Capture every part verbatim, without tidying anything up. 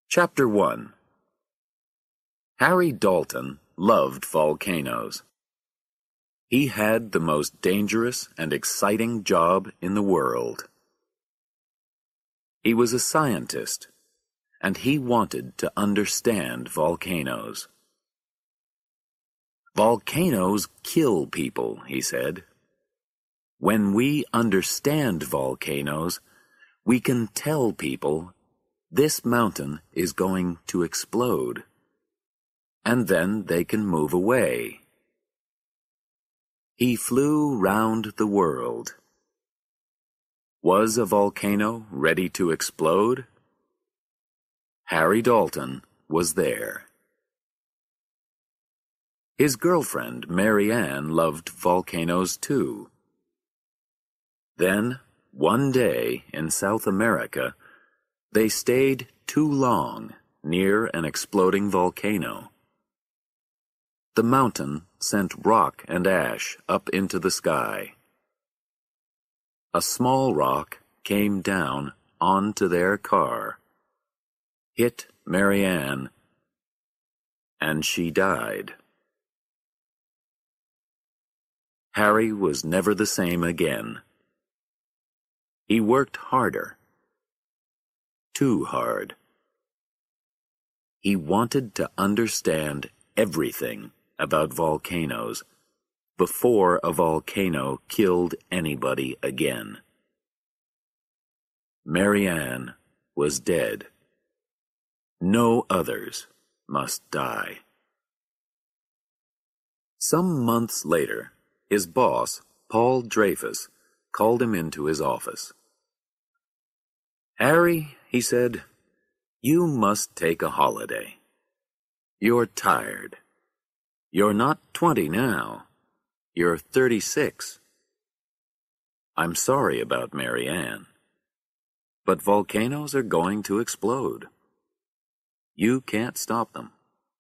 Chapter one. Harry Dalton loved volcanoes. He had the most dangerous and exciting job in the world. He was a scientist, and he wanted to understand volcanoes. Volcanoes kill people, he said. When we understand volcanoes, we can tell people this mountain is going to explode, and then they can move away. He flew round the world. Was a volcano ready to explode? Harry Dalton was there. His girlfriend, Mary Ann, loved volcanoes too. Then, one day in South America, they stayed too long near an exploding volcano. The mountain sent rock and ash up into the sky. A small rock came down onto their car, hit Mary Ann, and she died. Harry was never the same again. He worked harder. Too hard. He wanted to understand everything about volcanoes before a volcano killed anybody again. Mary Ann was dead. No others must die. Some months later, his boss, Paul Dreyfus, called him into his office. "Harry," he said, "you must take a holiday. You're tired. You're not twenty now. You're thirty-six. I'm sorry about Mary Ann, but volcanoes are going to explode. You can't stop them."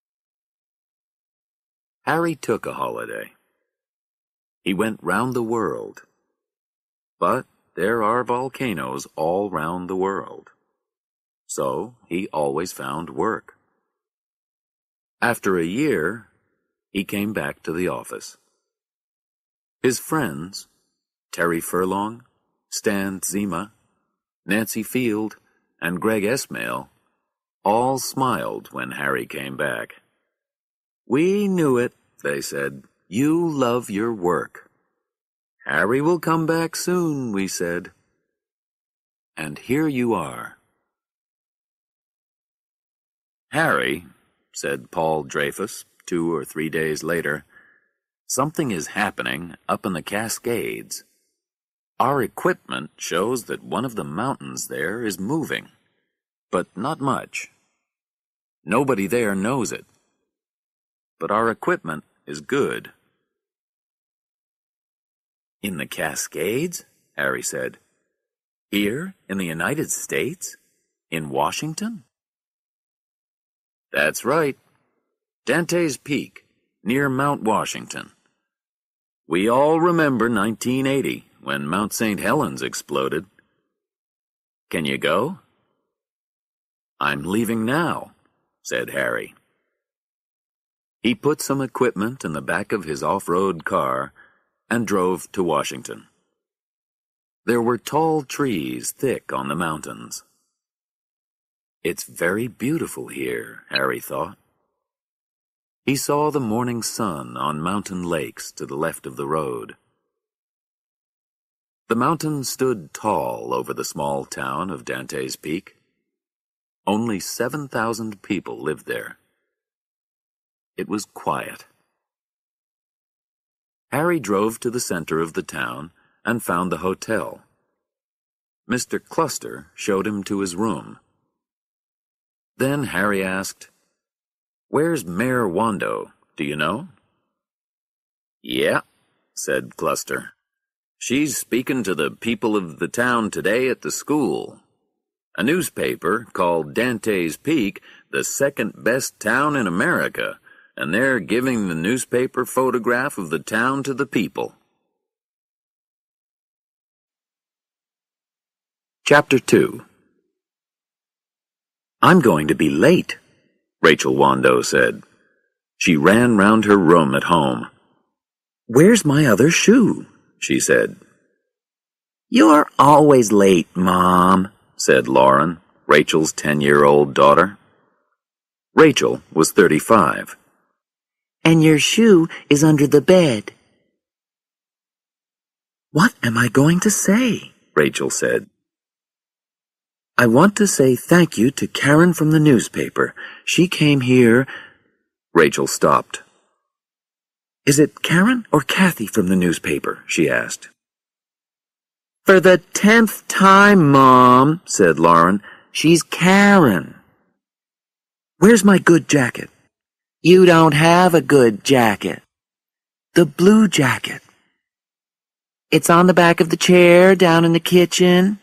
Harry took a holiday. He went round the world. But there are volcanoes all round the world. So he always found work. After a year, he came back to the office. His friends, Terry Furlong, Stan Zima, Nancy Field, and Greg Esmail, all smiled when Harry came back. "We knew it," they said. "You love your work." "Harry will come back soon," we said. And here you are. "Harry," said Paul Dreyfus two or three days later, "something is happening up in the Cascades. Our equipment shows that one of the mountains there is moving, but not much. Nobody there knows it. But our equipment is good." "In the Cascades?" Harry said. "Here in the United States? In Washington?" "That's right. Dante's Peak, near Mount Washington. We all remember nineteen eighty, when Mount Saint Helens exploded. Can you go?" "I'm leaving now," said Harry. He put some equipment in the back of his off-road car and drove to Washington. There were tall trees thick on the mountains. It's very beautiful here, Harry thought. He saw the morning sun on mountain lakes to the left of the road. The mountain stood tall over the small town of Dante's Peak. Only seven thousand people lived there. It was quiet. Harry drove to the center of the town and found the hotel. Mister Cluster showed him to his room. Then Harry asked, "Where's Mayor Wando, do you know?" "Yeah," said Cluster. "She's speaking to the people of the town today at the school. A newspaper called Dante's Peak the second best town in America, and they're giving the newspaper photograph of the town to the people." Chapter two. I'm going to be late, Rachel Wando said. She ran round her room at home. Where's my other shoe? She said. You're always late, Mom, said Lauren, Rachel's ten-year-old daughter. Rachel was thirty-five. And your shoe is under the bed. What am I going to say? Rachel said. I want to say thank you to Karen from the newspaper. She came here. Rachel stopped. Is it Karen or Kathy from the newspaper? She asked. For the tenth time, Mom, said Lauren. She's Karen. Where's my good jacket? You don't have a good jacket. The blue jacket. It's on the back of the chair down in the kitchen.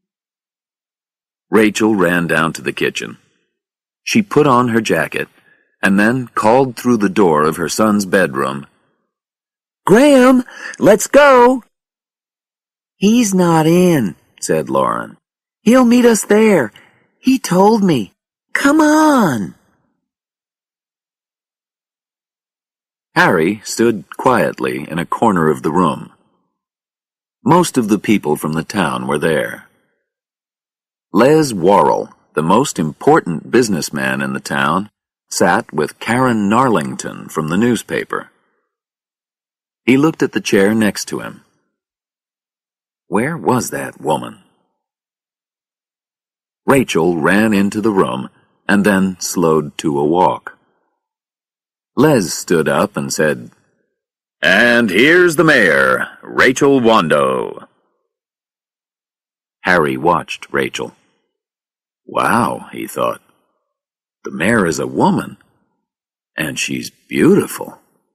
Rachel ran down to the kitchen. She put on her jacket and then called through the door of her son's bedroom. Graham, let's go. He's not in, said Lauren. He'll meet us there. He told me. Come on. Harry stood quietly in a corner of the room. Most of the people from the town were there. Les Worrell, the most important businessman in the town, sat with Karen Narlington from the newspaper. He looked at the chair next to him. Where was that woman? Rachel ran into the room and then slowed to a walk. Les stood up and said, And here's the mayor, Rachel Wando. Harry watched Rachel. Wow, he thought. The mayor is a woman, and she's beautiful.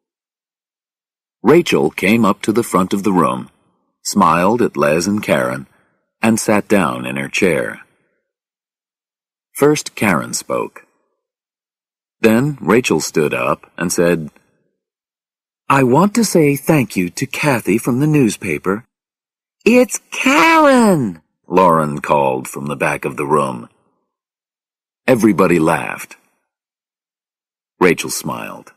Rachel came up to the front of the room, smiled at Les and Karen, and sat down in her chair. First Karen spoke. Then Rachel stood up and said, I want to say thank you to Kathy from the newspaper. It's Karen, Lauren called from the back of the room. Everybody laughed. Rachel smiled.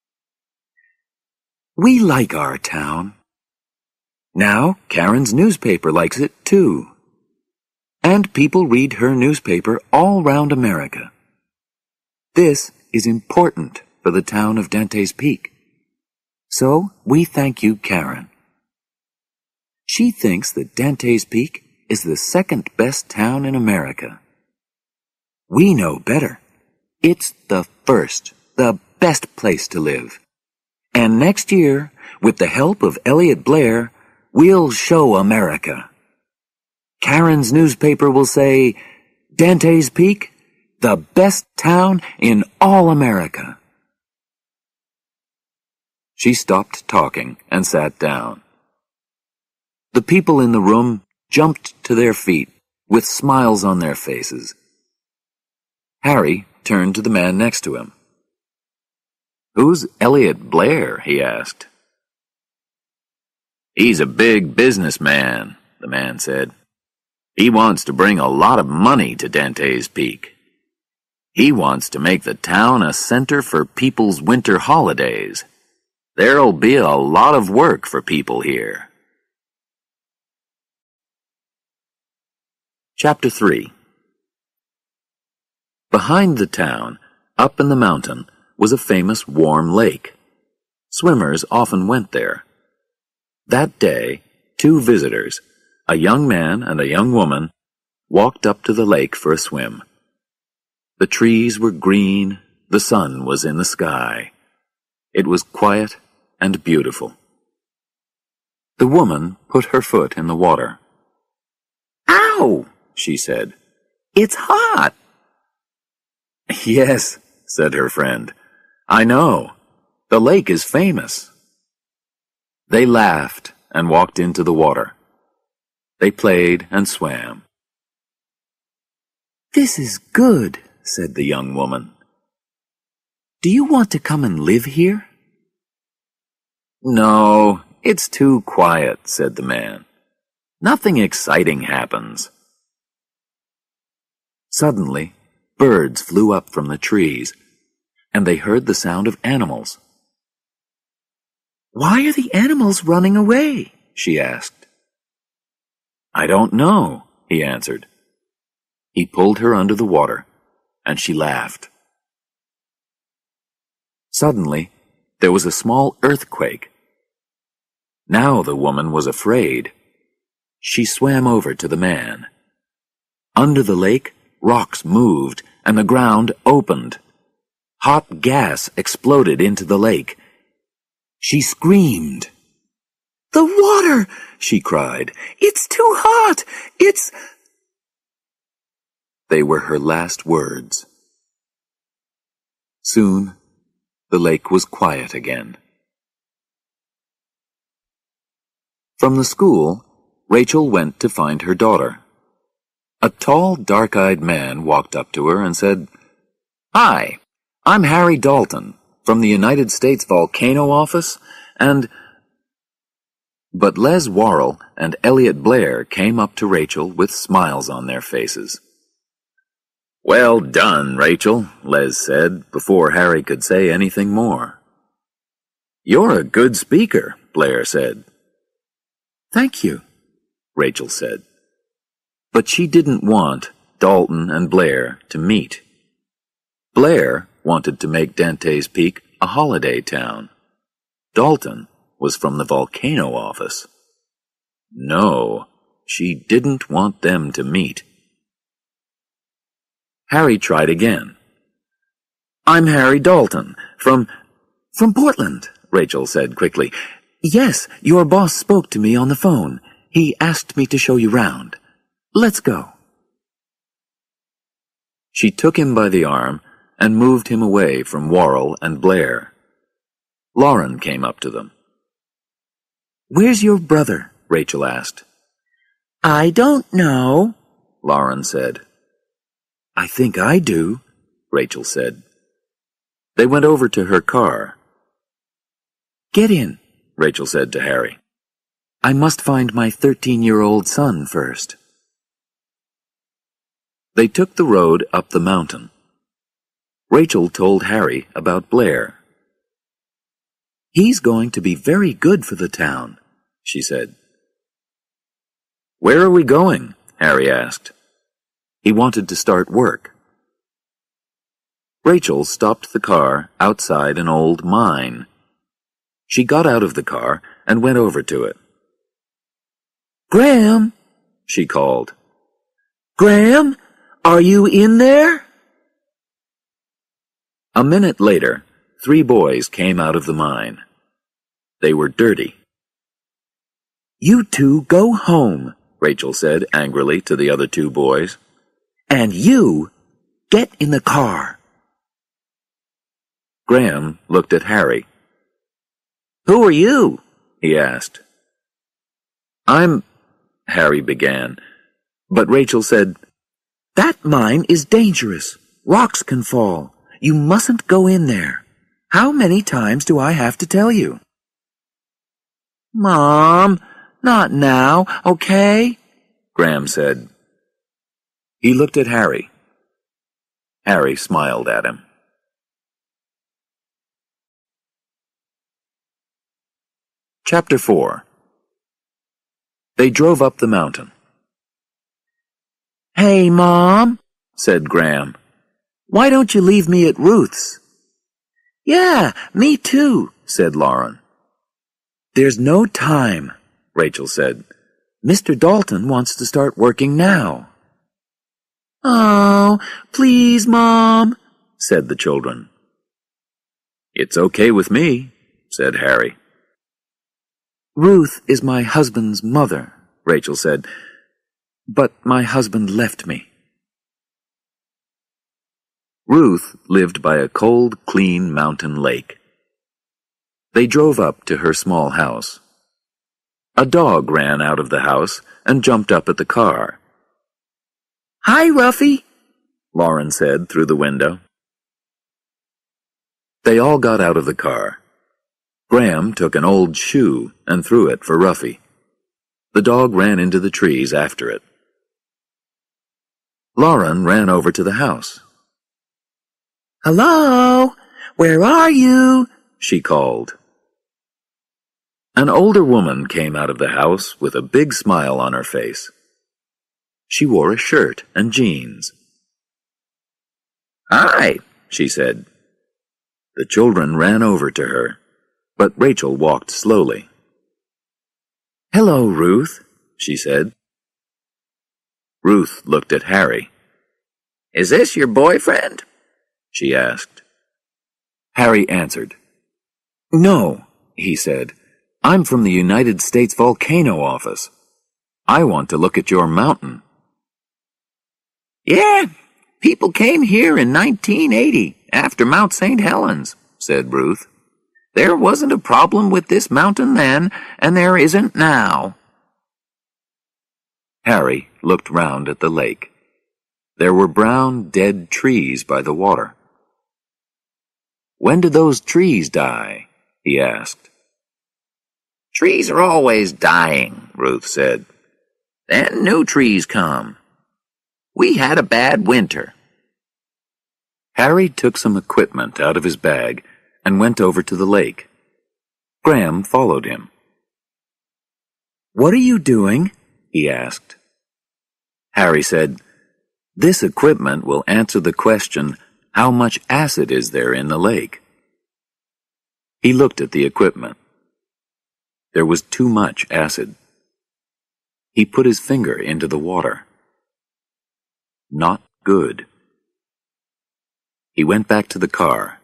We like our town. Now Karen's newspaper likes it too. And people read her newspaper all round America. This is important for the town of Dante's Peak. So we thank you, Karen. She thinks that Dante's Peak is the second best town in America. We know better. It's the first, the best place to live. And next year, with the help of Elliot Blair, we'll show America. Karen's newspaper will say, Dante's Peak, the best town in all America. She stopped talking and sat down. The people in the room jumped to their feet with smiles on their faces. Harry turned to the man next to him. Who's Elliot Blair? He asked. He's a big businessman, the man said. He wants to bring a lot of money to Dante's Peak. He wants to make the town a center for people's winter holidays. There'll be a lot of work for people here. Chapter three. Behind the town, up in the mountain, was a famous warm lake. Swimmers often went there. That day, two visitors, a young man and a young woman, walked up to the lake for a swim. The trees were green, the sun was in the sky. It was quiet and beautiful. The woman put her foot in the water. Ow! She said. It's hot! Yes, said her friend. I know. The lake is famous. They laughed and walked into the water. They played and swam. This is good, said the young woman. Do you want to come and live here? No, it's too quiet, said the man. Nothing exciting happens. Suddenly, Birds flew up from the trees, and they heard the sound of animals. "Why are the animals running away?" she asked. "I don't know," he answered. He pulled her under the water, and she laughed. Suddenly, there was a small earthquake. Now the woman was afraid. She swam over to the man. Under the lake, rocks moved, and the ground opened. Hot gas exploded into the lake. She screamed. "The water!" she cried. "It's too hot! It's—" They were her last words. Soon, the lake was quiet again. From the school, Rachel went to find her daughter. A tall, dark-eyed man walked up to her and said, "Hi, I'm Harry Dalton from the United States Volcano Office, and—" But Les Worrell and Elliot Blair came up to Rachel with smiles on their faces. "Well done, Rachel," Les said, before Harry could say anything more. "You're a good speaker," Blair said. "Thank you," Rachel said. But she didn't want Dalton and Blair to meet. Blair wanted to make Dante's Peak a holiday town. Dalton was from the volcano office. No, she didn't want them to meet. Harry tried again. "I'm Harry Dalton, from... from Portland," Rachel said quickly. "Yes, your boss spoke to me on the phone. He asked me to show you round. Let's go." She took him by the arm and moved him away from Worrell and Blair. Lauren came up to them. "Where's your brother?" Rachel asked. "I don't know," Lauren said. "I think I do," Rachel said. They went over to her car. "Get in," Rachel said to Harry. "I must find my thirteen-year-old son first." They took the road up the mountain. Rachel told Harry about Blair. "He's going to be very good for the town," she said. "Where are we going?" Harry asked. He wanted to start work. Rachel stopped the car outside an old mine. She got out of the car and went over to it. "Graham," she called. "Graham, are you in there?" A minute later, three boys came out of the mine. They were dirty. "You two go home," Rachel said angrily to the other two boys. "And you, get in the car." Graham looked at Harry. "Who are you?" he asked. "I'm—" Harry began, but Rachel said, "That mine is dangerous. Rocks can fall. You mustn't go in there. How many times do I have to tell you?" "Mom, not now, okay?" Graham said. He looked at Harry. Harry smiled at him. Chapter four. They drove up the mountain. "Hey, Mom," said Graham. "Why don't you leave me at Ruth's?" "Yeah, me too," said Lauren. "There's no time," Rachel said. "Mister Dalton wants to start working now." "Oh, please, Mom," said the children. "It's okay with me," said Harry. "Ruth is my husband's mother," Rachel said, "but my husband left me." Ruth lived by a cold, clean mountain lake. They drove up to her small house. A dog ran out of the house and jumped up at the car. "Hi, Ruffy," Lauren said through the window. They all got out of the car. Graham took an old shoe and threw it for Ruffy. The dog ran into the trees after it. Lauren ran over to the house. "Hello? Where are you?" she called. An older woman came out of the house with a big smile on her face. She wore a shirt and jeans. "Hi," she said. The children ran over to her, but Rachel walked slowly. "Hello, Ruth," she said. Ruth looked at Harry. "Is this your boyfriend?" she asked. Harry answered. "No," he said. "I'm from the United States Volcano Office. I want to look at your mountain." "Yeah, people came here in nineteen eighty, after Mount Saint Helens," said Ruth. "There wasn't a problem with this mountain then, and there isn't now." Harry looked round at the lake. There were brown, dead trees by the water. "When did those trees die?" he asked. "Trees are always dying," Ruth said. "Then new trees come. We had a bad winter." Harry took some equipment out of his bag and went over to the lake. Graham followed him. "What are you doing?" he asked. Harry said, "This equipment will answer the question, how much acid is there in the lake?" He looked at the equipment. There was too much acid. He put his finger into the water. Not good. He went back to the car.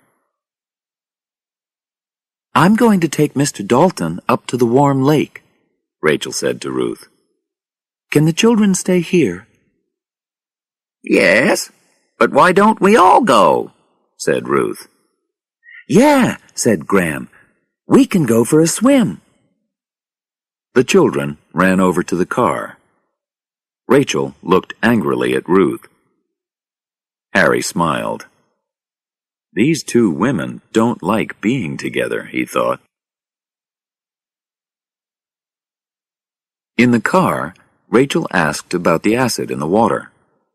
"I'm going to take Mister Dalton up to the warm lake," Rachel said to Ruth. "Can the children stay here?" "Yes, but why don't we all go?" said Ruth. "Yeah," said Graham. "We can go for a swim." The children ran over to the car. Rachel looked angrily at Ruth. Harry smiled. These two women don't like being together, he thought. In the car, Rachel asked about the acid in the water.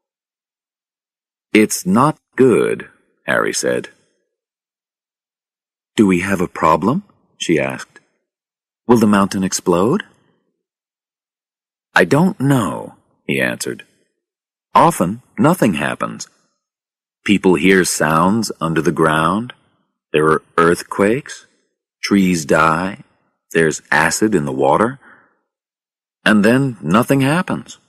"It's not good," Harry said. "Do we have a problem?" she asked. "Will the mountain explode?" "I don't know," he answered. "Often, nothing happens. People hear sounds under the ground. There are earthquakes. Trees die. There's acid in the water. And then nothing happens."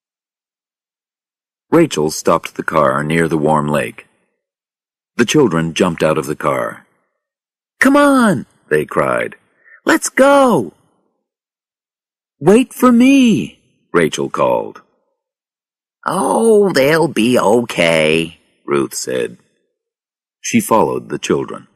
Rachel stopped the car near the warm lake. The children jumped out of the car. "Come on," they cried. "Let's go." "Wait for me," Rachel called. "Oh, they'll be okay," Ruth said. She followed the children.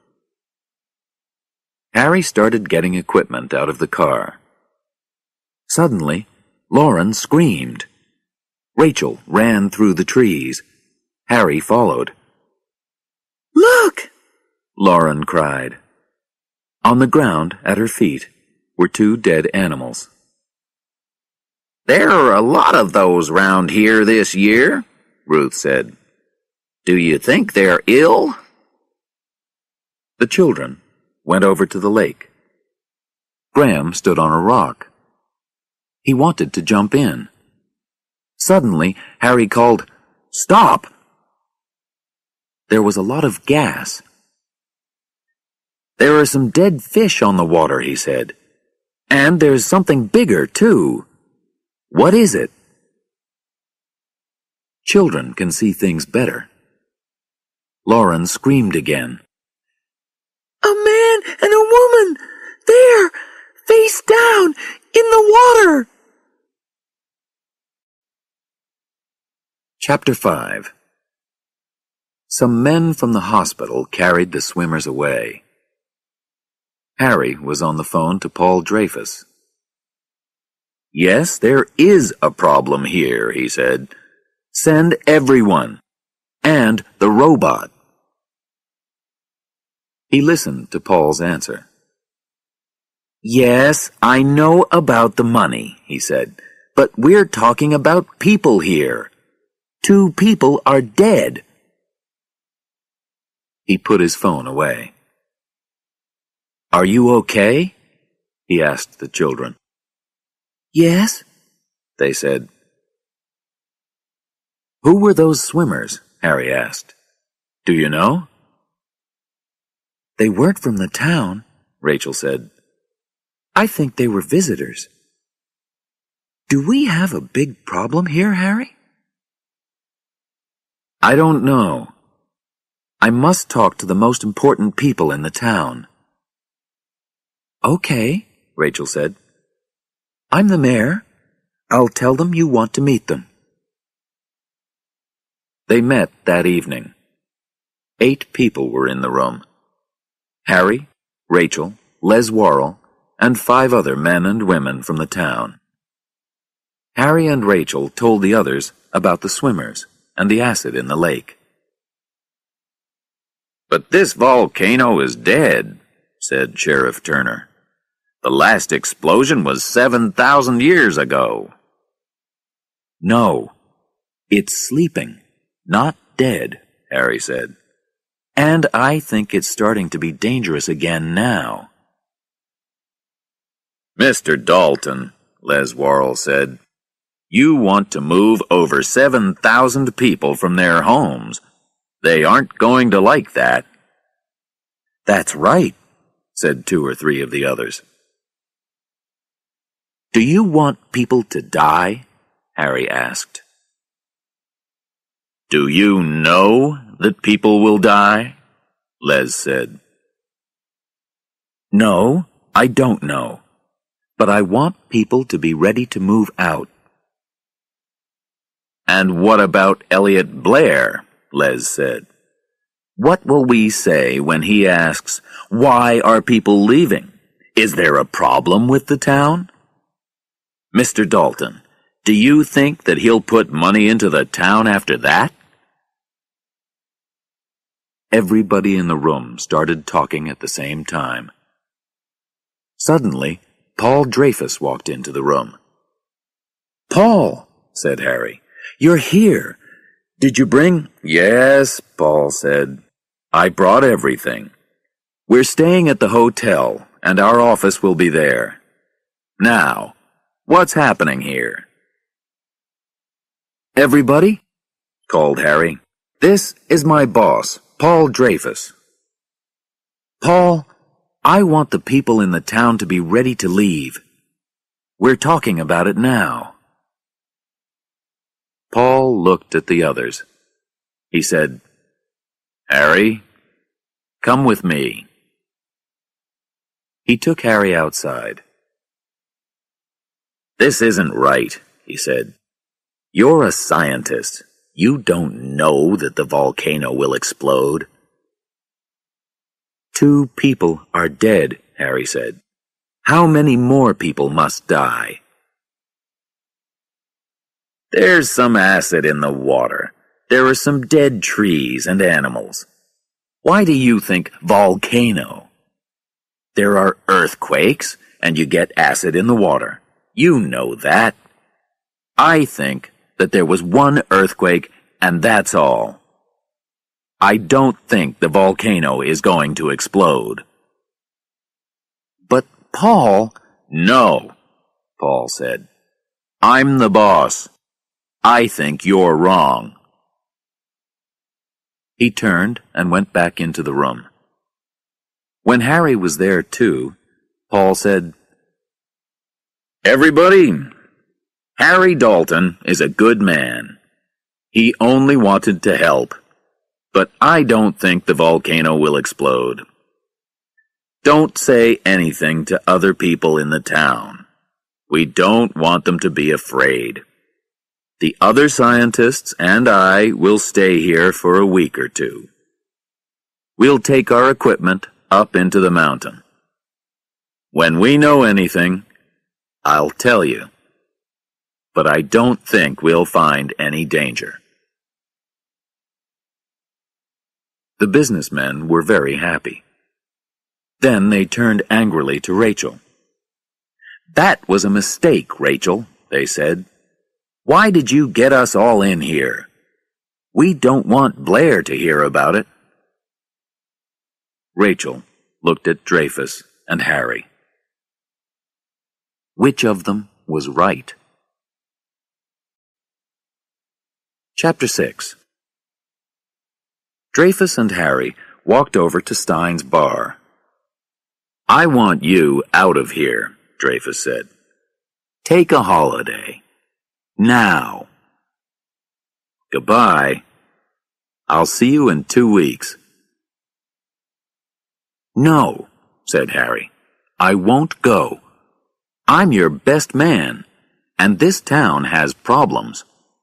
Harry started getting equipment out of the car. Suddenly, Lauren screamed. Rachel ran through the trees. Harry followed. "Look!" Lauren cried. On the ground at her feet were two dead animals. "There are a lot of those round here this year," Ruth said. "Do you think they're ill?" The children went over to the lake. Graham stood on a rock. He wanted to jump in. Suddenly, Harry called, "Stop!" There was a lot of gas. "There are some dead fish on the water," he said. "And there's something bigger, too. What is it?" Children can see things better. Lauren screamed again. "A man and a woman! There! Face down! In the water!" Chapter five. Some men from the hospital carried the swimmers away. Harry was on the phone to Paul Dreyfus. "Yes, there is a problem here," he said. "Send everyone. And the robot." He listened to Paul's answer. "Yes, I know about the money," he said, "but we're talking about people here. Two people are dead." He put his phone away. "Are you okay?" he asked the children. "Yes," they said. "Who were those swimmers?" Harry asked. "Do you know?" "They weren't from the town," Rachel said. "I think they were visitors. Do we have a big problem here, Harry?" "I don't know. I must talk to the most important people in the town." "Okay," Rachel said. "I'm the mayor. I'll tell them you want to meet them." They met that evening. Eight people were in the room. Harry, Rachel, Les Worrell, and five other men and women from the town. Harry and Rachel told the others about the swimmers and the acid in the lake. "But this volcano is dead," said Sheriff Turner. "The last explosion was seven thousand years ago." "No, it's sleeping, not dead," Harry said. "And I think it's starting to be dangerous again now." "Mister Dalton," Les Worrell said, "you want to move over seven thousand people from their homes. They aren't going to like that." "That's right," said two or three of the others. "Do you want people to die?" Harry asked. "Do you know that people will die?" Les said. "No, I don't know. But I want people to be ready to move out." "And what about Elliot Blair?" Les said. "What will we say when he asks, 'Why are people leaving? Is there a problem with the town?' Mister Dalton, do you think that he'll put money into the town after that?" Everybody in the room started talking at the same time. Suddenly, Paul Dreyfus walked into the room. "Paul," said Harry, "you're here. Did you bring—" "Yes," Paul said. "I brought everything. We're staying at the hotel, and our office will be there. Now, what's happening here?" "Everybody," called Harry, "this is my boss, Paul Dreyfus. Paul, I want the people in the town to be ready to leave. We're talking about it now." Paul looked at the others. He said, "Harry, come with me." He took Harry outside. "This isn't right," he said. "You're a scientist. You don't know that the volcano will explode." "Two people are dead," Harry said. "How many more people must die?" "There's some acid in the water. There are some dead trees and animals. Why do you think volcano? There are earthquakes, and you get acid in the water. You know that. I think that there was one earthquake, and that's all. I don't think the volcano is going to explode." "But Paul—" "No," Paul said. "I'm the boss. I think you're wrong." He turned and went back into the room. When Harry was there too, Paul said, "Everybody, Harry Dalton is a good man. He only wanted to help. But I don't think the volcano will explode. Don't say anything to other people in the town. We don't want them to be afraid. The other scientists and I will stay here for a week or two. We'll take our equipment up into the mountain. When we know anything, I'll tell you. But I don't think we'll find any danger." The businessmen were very happy. Then they turned angrily to Rachel. "That was a mistake, Rachel," they said. "Why did you get us all in here? We don't want Blair to hear about it." Rachel looked at Dreyfus and Harry. Which of them was right? Chapter six. Dreyfus and Harry walked over to Stein's bar. "I want you out of here," Dreyfus said. "Take a holiday. Now." "Goodbye. I'll see you in two weeks." "No," said Harry. "I won't go. I'm your best man, and this town has problems."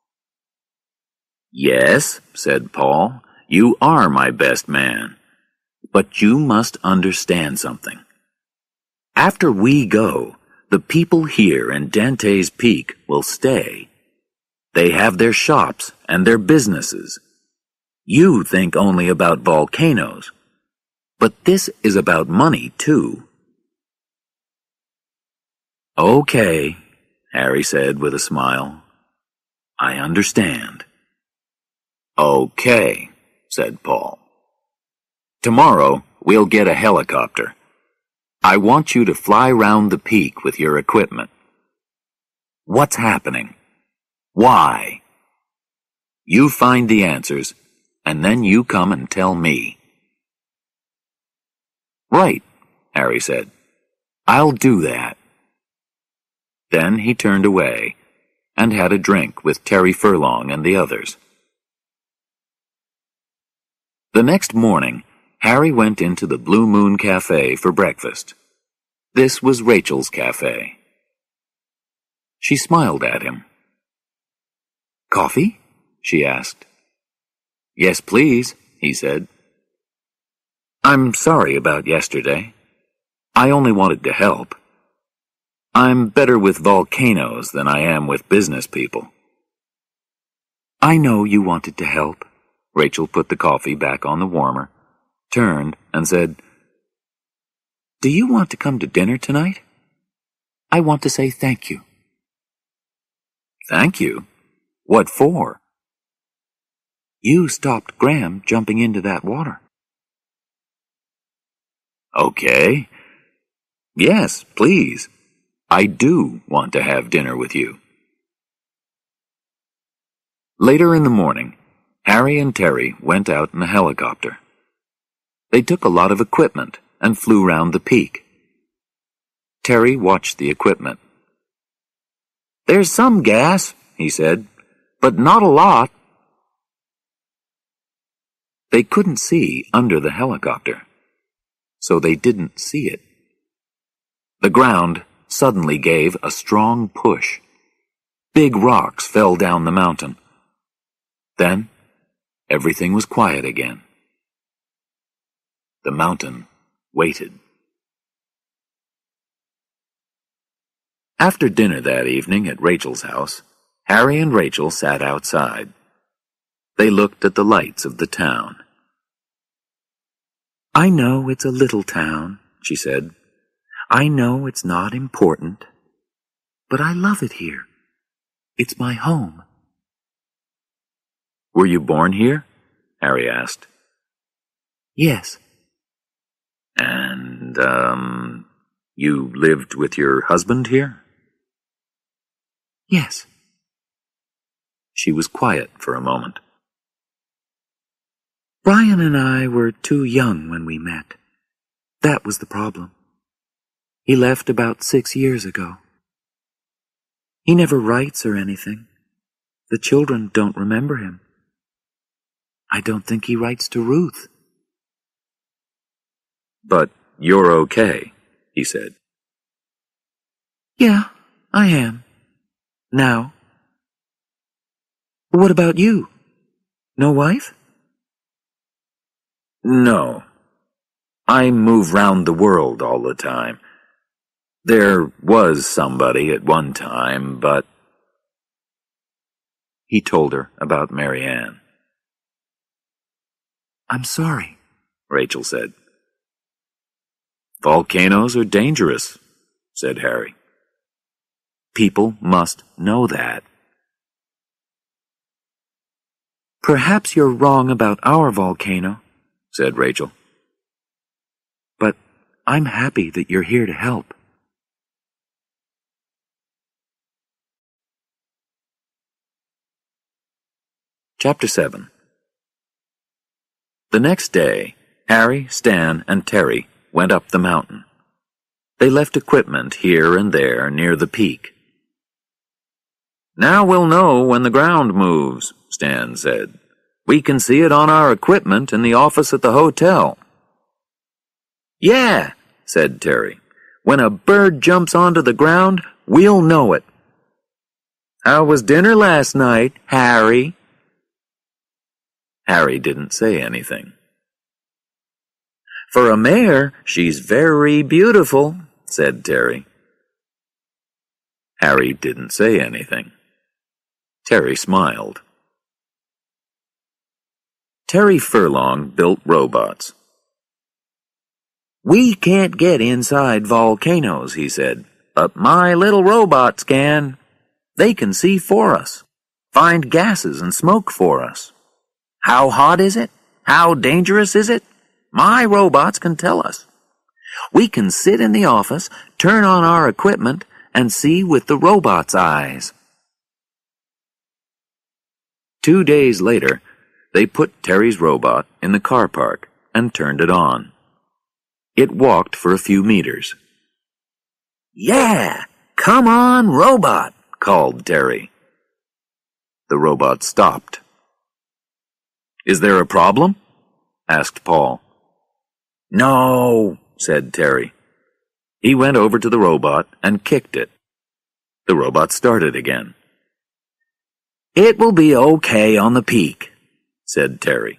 "Yes," said Paul, "you are my best man. But you must understand something. After we go, the people here in Dante's Peak will stay. They have their shops and their businesses. You think only about volcanoes. But this is about money, too." "Okay," Harry said with a smile. "I understand." "Okay," said Paul. "Tomorrow we'll get a helicopter. I want you to fly round the peak with your equipment. What's happening? Why? You find the answers, and then you come and tell me." "Right," Harry said. "I'll do that." Then he turned away and had a drink with Terry Furlong and the others. The next morning, Harry went into the Blue Moon Cafe for breakfast. This was Rachel's cafe. She smiled at him. "Coffee?" she asked. "Yes, please," he said. "I'm sorry about yesterday. I only wanted to help. I'm better with volcanoes than I am with business people." "I know you wanted to help." Rachel put the coffee back on the warmer, turned, and said, "Do you want to come to dinner tonight? I want to say thank you." "Thank you? What for?" "You stopped Graham jumping into that water." "Okay. Yes, please. I do want to have dinner with you." Later in the morning, Harry and Terry went out in a helicopter. They took a lot of equipment and flew round the peak. Terry watched the equipment. "There's some gas," he said, "but not a lot." They couldn't see under the helicopter, so they didn't see it. The ground suddenly gave a strong push. Big rocks fell down the mountain. Then everything was quiet again. The mountain waited. After dinner that evening at Rachel's house, Harry and Rachel sat outside. They looked at the lights of the town. "I know it's a little town," she said. "I know it's not important. But I love it here. It's my home." "Were you born here?" Harry asked. "Yes." "And, um, you lived with your husband here?" "Yes." She was quiet for a moment. "Brian and I were too young when we met. That was the problem. He left about six years ago. He never writes or anything. The children don't remember him. I don't think he writes to Ruth." "But you're okay," he said. "Yeah, I am. Now. What about you? No wife?" "No. I move round the world all the time. There was somebody at one time, but..." He told her about Marianne. "I'm sorry," Rachel said. "Volcanoes are dangerous," said Harry. "People must know that." "Perhaps you're wrong about our volcano," said Rachel. I'm happy that you're here to help. Chapter seven. The next day, Harry, Stan, and Terry went up the mountain. They left equipment here and there near the peak. "Now we'll know when the ground moves," Stan said. "We can see it on our equipment in the office at the hotel." "Yeah," said Terry. "When a bird jumps onto the ground, we'll know it." "How was dinner last night, Harry?" Harry didn't say anything. "For a mare, she's very beautiful," said Terry. Harry didn't say anything. Terry smiled. Terry Furlong built robots. "We can't get inside volcanoes," he said, "but my little robots can. They can see for us, find gases and smoke for us. How hot is it? How dangerous is it? My robots can tell us. We can sit in the office, turn on our equipment, and see with the robot's eyes." Two days later, they put Terry's robot in the car park and turned it on. It walked for a few meters. "Yeah, come on, robot," called Terry. The robot stopped. "Is there a problem?" asked Paul. "No," said Terry. He went over to the robot and kicked it. The robot started again. "It will be okay on the peak," said Terry.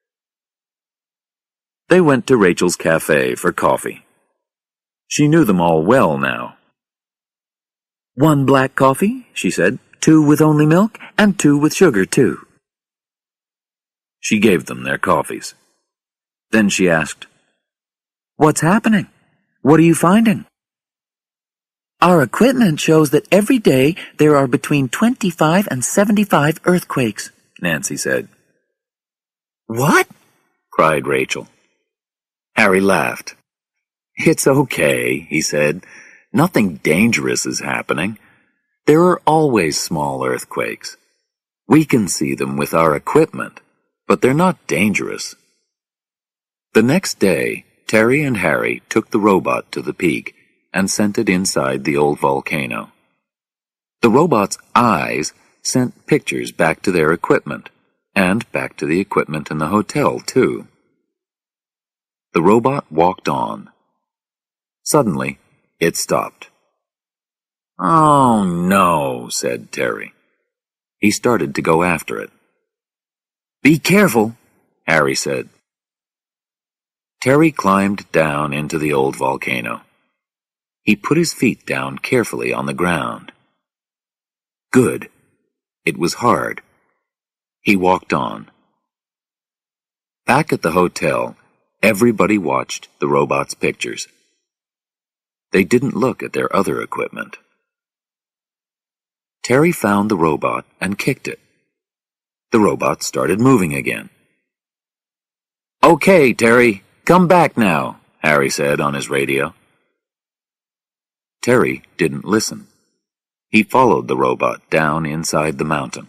They went to Rachel's cafe for coffee. She knew them all well now. "One black coffee," she said, "two with only milk, and two with sugar, too." She gave them their coffees. Then she asked, "What's happening? What are you finding?" "Our equipment shows that every day there are between twenty-five and seventy-five earthquakes," Nancy said. "What?" cried Rachel. Harry laughed. "It's okay," he said. "Nothing dangerous is happening. There are always small earthquakes. We can see them with our equipment, but they're not dangerous." The next day, Terry and Harry took the robot to the peak and sent it inside the old volcano. The robot's eyes sent pictures back to their equipment, and back to the equipment in the hotel, too. The robot walked on. Suddenly, it stopped. "Oh, no," said Terry. He started to go after it. "Be careful," Harry said. Terry climbed down into the old volcano. He put his feet down carefully on the ground. Good. It was hard. He walked on. Back at the hotel, everybody watched the robot's pictures. They didn't look at their other equipment. Terry found the robot and kicked it. The robot started moving again. "Okay, Terry, come back now," Harry said on his radio. Terry didn't listen. He followed the robot down inside the mountain.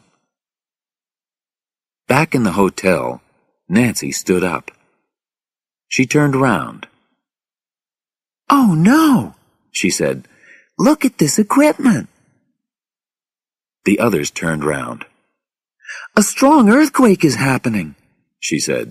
Back in the hotel, Nancy stood up. She turned around. "Oh, no," she said. "Look at this equipment." The others turned round. "A strong earthquake is happening," she said.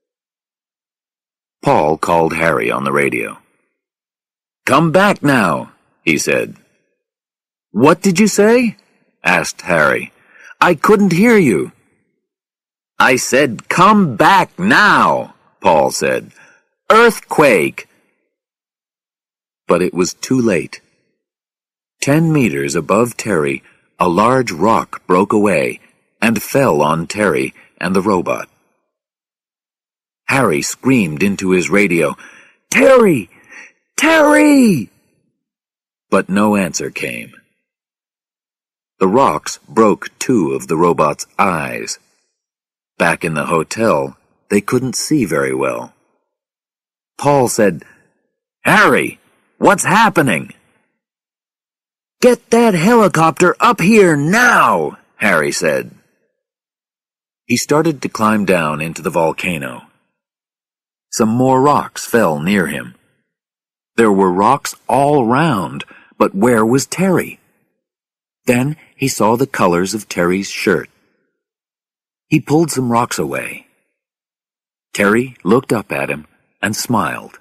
Paul called Harry on the radio. "Come back now," he said. "What did you say?" asked Harry. "I couldn't hear you." "I said, come back now," Paul said. "Earthquake!" But it was too late. Ten meters above Terry, a large rock broke away and fell on Terry and the robot. Harry screamed into his radio, "Terry! Terry!" But no answer came. The rocks broke two of the robot's eyes. Back in the hotel, they couldn't see very well. Paul said, Harry, what's happening?" "Get that helicopter up here now," Harry said. He started to climb down into the volcano. Some more rocks fell near him. There were rocks all round, but where was Terry? Then he saw the colors of Terry's shirt. He pulled some rocks away. Terry looked up at him and smiled.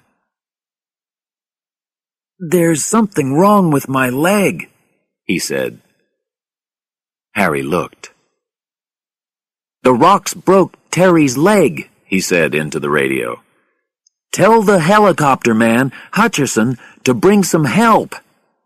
"There's something wrong with my leg," he said. Harry looked. "The rocks broke Terry's leg," he said into the radio. "Tell the helicopter man, Hutcherson, to bring some help."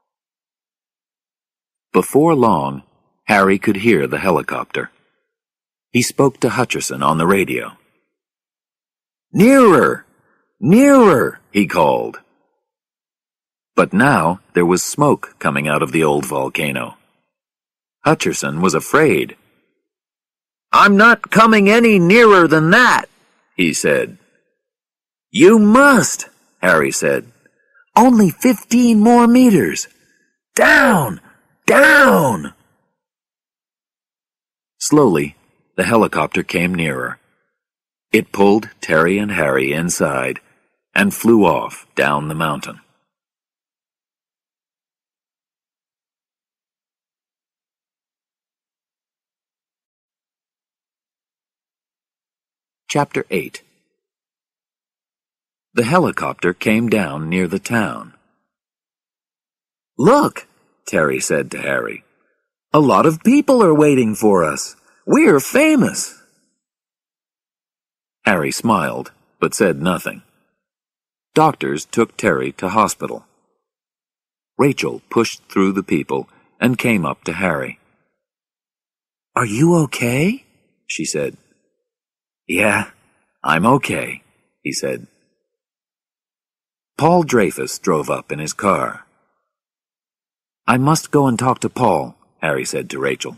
Before long, Harry could hear the helicopter. He spoke to Hutcherson on the radio. "Nearer! Nearer!" he called. But now there was smoke coming out of the old volcano. Hutcherson was afraid. "I'm not coming any nearer than that," he said. "You must," Harry said. "Only fifteen more meters. Down! Down!" Slowly, the helicopter came nearer. It pulled Terry and Harry inside and flew off down the mountain. Chapter eight. The helicopter came down near the town. "Look," Terry said to Harry. "A lot of people are waiting for us. We're famous." Harry smiled, but said nothing. Doctors took Terry to hospital. Rachel pushed through the people and came up to Harry. "Are you okay?" she said. "Yeah, I'm okay," he said. Paul Dreyfus drove up in his car. "I must go and talk to Paul," Harry said to Rachel.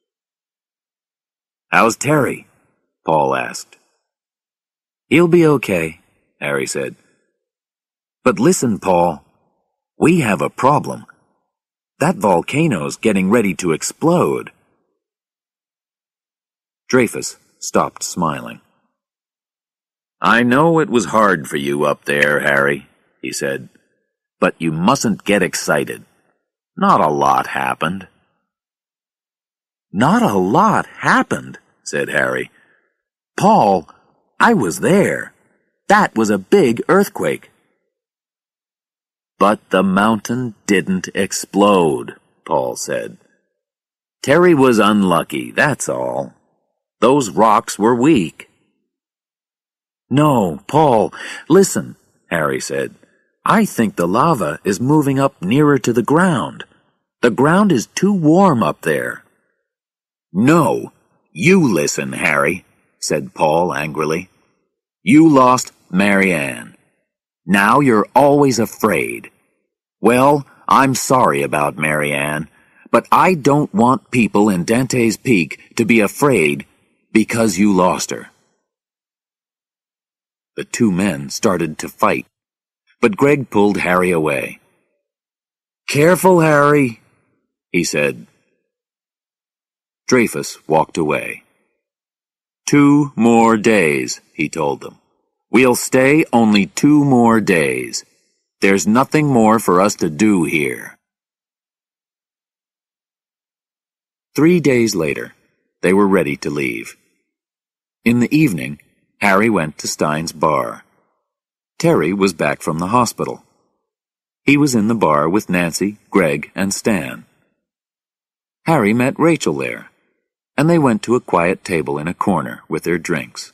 "How's Terry?" Paul asked. "He'll be okay," Harry said. "But listen, Paul, we have a problem. That volcano's getting ready to explode." Dreyfus stopped smiling. "I know it was hard for you up there, Harry," he said, "but you mustn't get excited. Not a lot happened." "Not a lot happened," said Harry. "Paul, I was there. That was a big earthquake." "But the mountain didn't explode," Paul said. "Terry was unlucky, that's all. Those rocks were weak." "No, Paul, listen," Harry said. "I think the lava is moving up nearer to the ground. The ground is too warm up there." "No, you listen, Harry," said Paul angrily. "You lost Marianne. Now you're always afraid. Well, I'm sorry about Marianne, but I don't want people in Dante's Peak to be afraid because you lost her." The two men started to fight, but Greg pulled Harry away. "Careful, Harry," he said. Dreyfus walked away. "Two more days," he told them. "We'll stay only two more days. There's nothing more for us to do here." Three days later, they were ready to leave. In the evening, Harry went to Stein's bar. Terry was back from the hospital. He was in the bar with Nancy, Greg, and Stan. Harry met Rachel there, and they went to a quiet table in a corner with their drinks.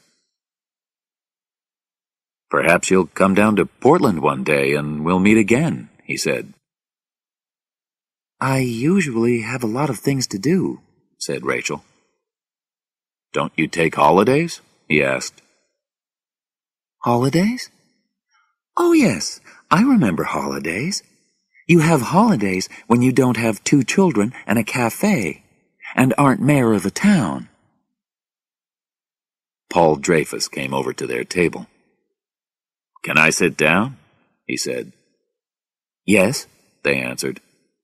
"Perhaps you'll come down to Portland one day and we'll meet again," he said. "I usually have a lot of things to do," said Rachel. "Don't you take holidays?" he asked. "Holidays? Oh yes, I remember holidays. You have holidays when you don't have two children and a cafe, and aren't mayor of a town." Paul Dreyfus came over to their table. "Can I sit down?" he said. Yes, they answered.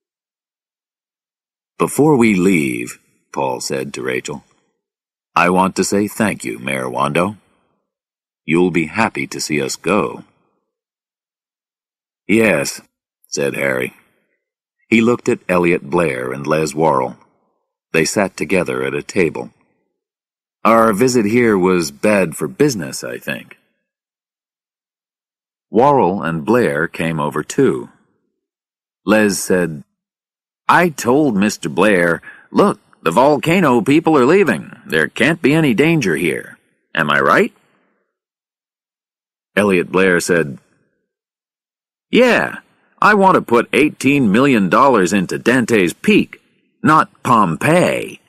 Before we leave, Paul said to Rachel, I want to say thank you, Mayor Wando. You'll be happy to see us go. Yes, said Harry. He looked at Elliot Blair and Les Worrell. They sat together at a table. Our visit here was bad for business, I think. Worrell and Blair came over too. Les said, I told Mister Blair, look, the volcano people are leaving. There can't be any danger here. Am I right? Elliot Blair said, Yeah, I want to put eighteen million dollars into Dante's Peak, not Pompeii.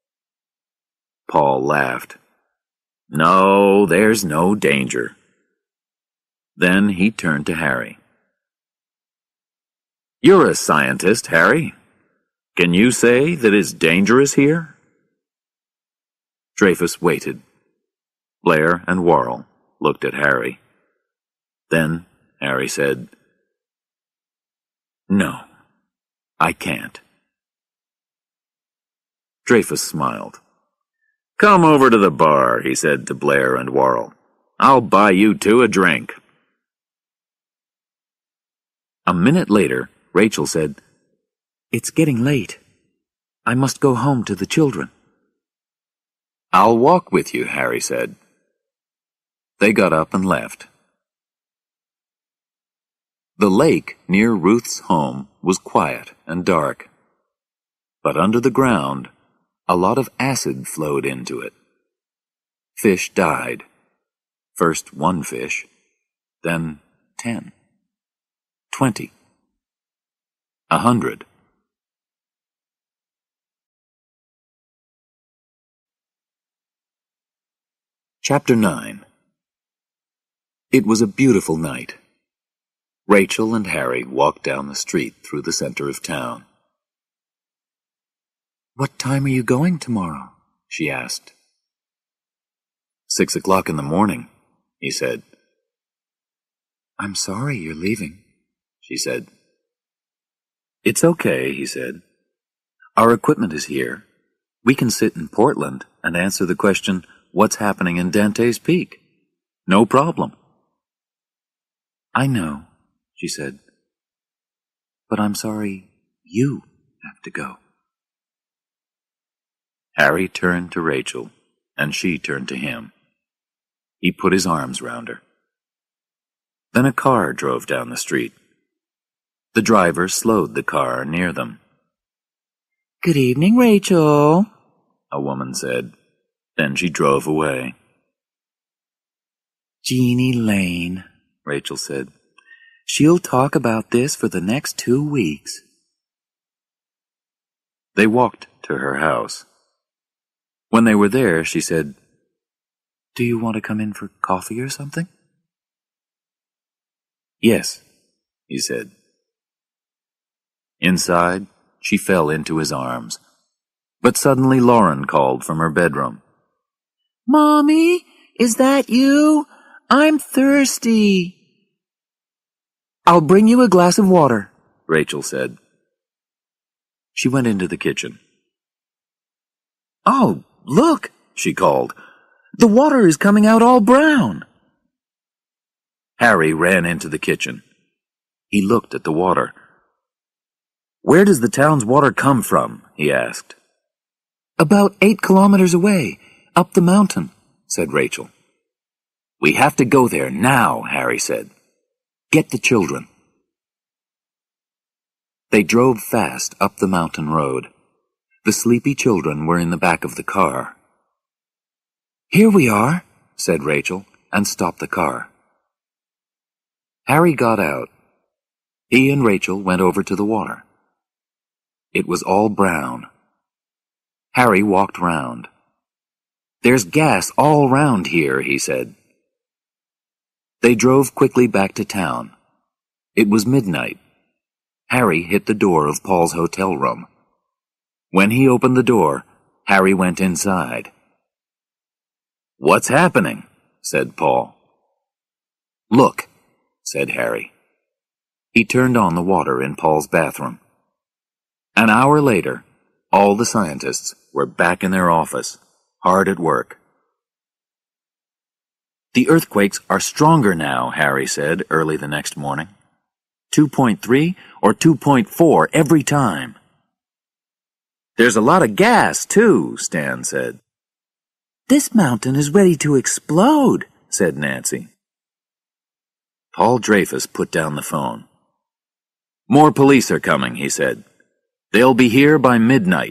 Paul laughed. No, there's no danger. Then he turned to Harry. You're a scientist, Harry. Can you say that it's dangerous here? Dreyfus waited. Blair and Worrell looked at Harry. Then Harry said, No, I can't. Dreyfus smiled. Come over to the bar, he said to Blair and Worrell. I'll buy you two a drink. A minute later, Rachel said, It's getting late. I must go home to the children. I'll walk with you, Harry said. They got up and left. The lake near Ruth's home was quiet and dark. But under the ground, a lot of acid flowed into it. Fish died. First one fish, then ten, twenty, a hundred. Chapter nine. It was a beautiful night. Rachel and Harry walked down the street through the center of town. What time are you going tomorrow? She asked. Six o'clock in the morning, he said. I'm sorry you're leaving, she said. It's okay, he said. Our equipment is here. We can sit in Portland and answer the question, what's happening in Dante's Peak? No problem. I know, she said. But I'm sorry you have to go. Harry turned to Rachel, and she turned to him. He put his arms round her. Then a car drove down the street. The driver slowed the car near them. Good evening, Rachel, a woman said. Then she drove away. Jeannie Lane, Rachel said. She'll talk about this for the next two weeks. They walked to her house. When they were there, she said, Do you want to come in for coffee or something? Yes, he said. Inside, she fell into his arms. But suddenly Lauren called from her bedroom. Mommy, is that you? I'm thirsty. I'll bring you a glass of water, Rachel said. She went into the kitchen. Oh, look, she called. The water is coming out all brown. Harry ran into the kitchen. He looked at the water. Where does the town's water come from? He asked. About eight kilometers away, up the mountain, said Rachel. We have to go there now, Harry said. Get the children. They drove fast up the mountain road. The sleepy children were in the back of the car. Here we are, said Rachel, and stopped the car. Harry got out. He and Rachel went over to the water. It was all brown. Harry walked round. There's gas all round here, he said. They drove quickly back to town. It was midnight. Harry hit the door of Paul's hotel room. When he opened the door, Harry went inside. What's happening? Said Paul. Look, said Harry. He turned on the water in Paul's bathroom. An hour later, all the scientists were back in their office, hard at work. The earthquakes are stronger now, Harry said early the next morning. two point three or two point four every time. There's a lot of gas, too, Stan said. This mountain is ready to explode, said Nancy. Paul Dreyfus put down the phone. More police are coming, he said. They'll be here by midnight.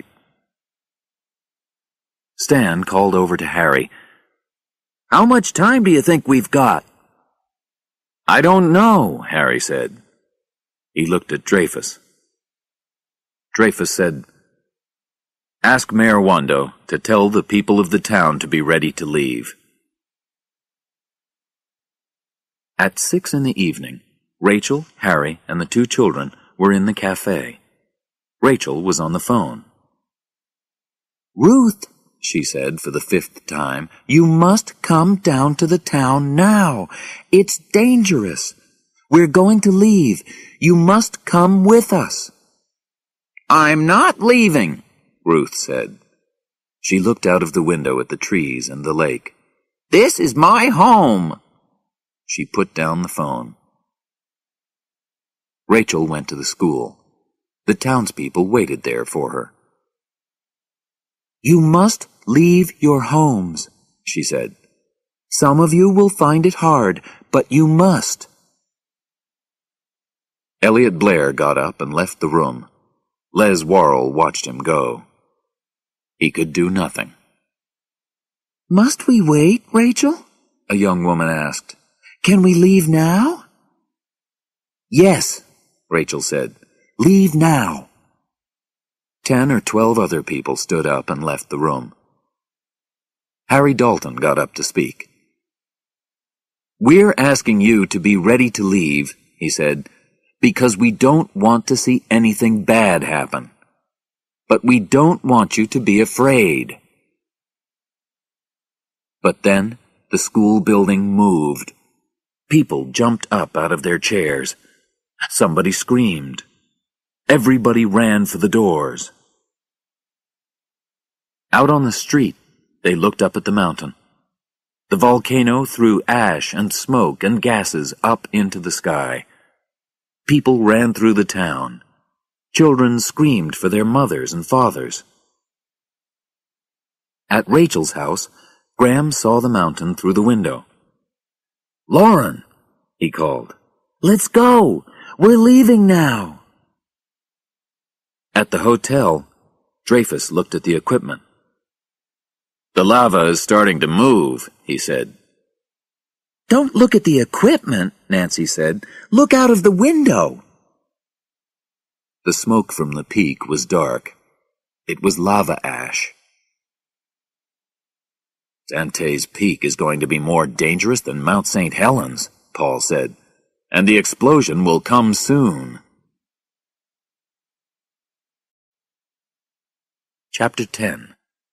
Stan called over to Harry. How much time do you think we've got? I don't know, Harry said. He looked at Dreyfus. Dreyfus said, Ask Mayor Wando to tell the people of the town to be ready to leave. At six in the evening, Rachel, Harry, and the two children were in the cafe. Rachel was on the phone. Ruth, she said for the fifth time, you must come down to the town now. It's dangerous. We're going to leave. You must come with us. I'm not leaving, Ruth said. She looked out of the window at the trees and the lake. This is my home. She put down the phone. Rachel went to the school. The townspeople waited there for her. You must leave your homes, she said. Some of you will find it hard, but you must. Elliot Blair got up and left the room. Les Worrell watched him go. He could do nothing. Must we wait, Rachel? A young woman asked. Can we leave now? Yes, Rachel said. Leave now. Ten or twelve other people stood up and left the room. Harry Dalton got up to speak. We're asking you to be ready to leave, he said, because we don't want to see anything bad happen. But we don't want you to be afraid. But then the school building moved. People jumped up out of their chairs. Somebody screamed. Everybody ran for the doors. Out on the street, they looked up at the mountain. The volcano threw ash and smoke and gases up into the sky. People ran through the town. Children screamed for their mothers and fathers. At Rachel's house, Graham saw the mountain through the window. Lauren, he called. Let's go. We're leaving now. At the hotel, Dreyfus looked at the equipment. The lava is starting to move, he said. Don't look at the equipment, Nancy said. Look out of the window. The smoke from the peak was dark. It was lava ash. Dante's Peak is going to be more dangerous than Mount Saint Helens, Paul said, and the explosion will come soon. Chapter ten.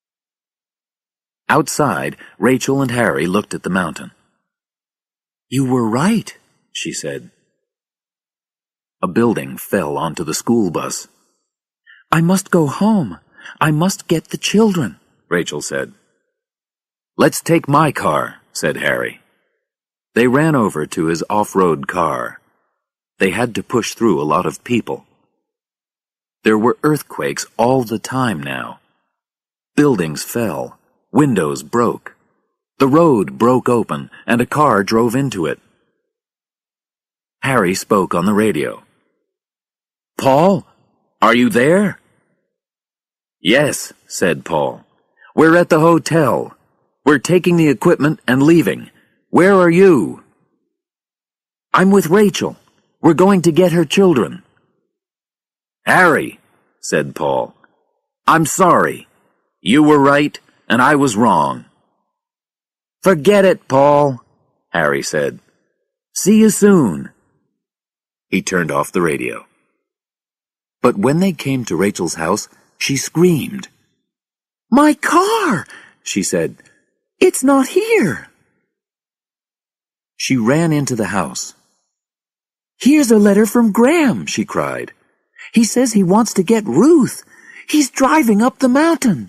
Outside, Rachel and Harry looked at the mountain. You were right, she said. A building fell onto the school bus. I must go home. I must get the children, Rachel said. Let's take my car, said Harry. They ran over to his off-road car. They had to push through a lot of people. There were earthquakes all the time now. Buildings fell. Windows broke. The road broke open, and a car drove into it. Harry spoke on the radio. Paul, are you there? Yes, said Paul. We're at the hotel. We're taking the equipment and leaving. Where are you? I'm with Rachel. We're going to get her children. Harry, said Paul. I'm sorry. You were right, and I was wrong. Forget it, Paul, Harry said. See you soon. He turned off the radio. But when they came to Rachel's house, she screamed. My car, she said. It's not here. She ran into the house. "Here's a letter from Graham," she cried. "He says he wants to get Ruth. He's driving up the mountain."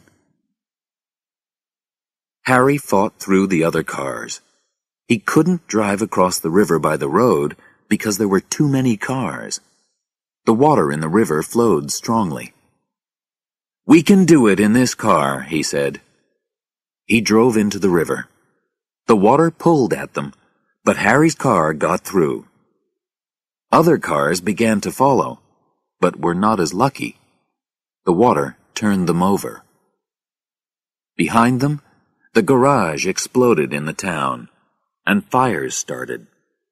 Harry fought through the other cars. He couldn't drive across the river by the road because there were too many cars. The water in the river flowed strongly. "We can do it in this car," he said. He drove into the river. The water pulled at them, but Harry's car got through. Other cars began to follow, but were not as lucky. The water turned them over. Behind them, the garage exploded in the town, and fires started.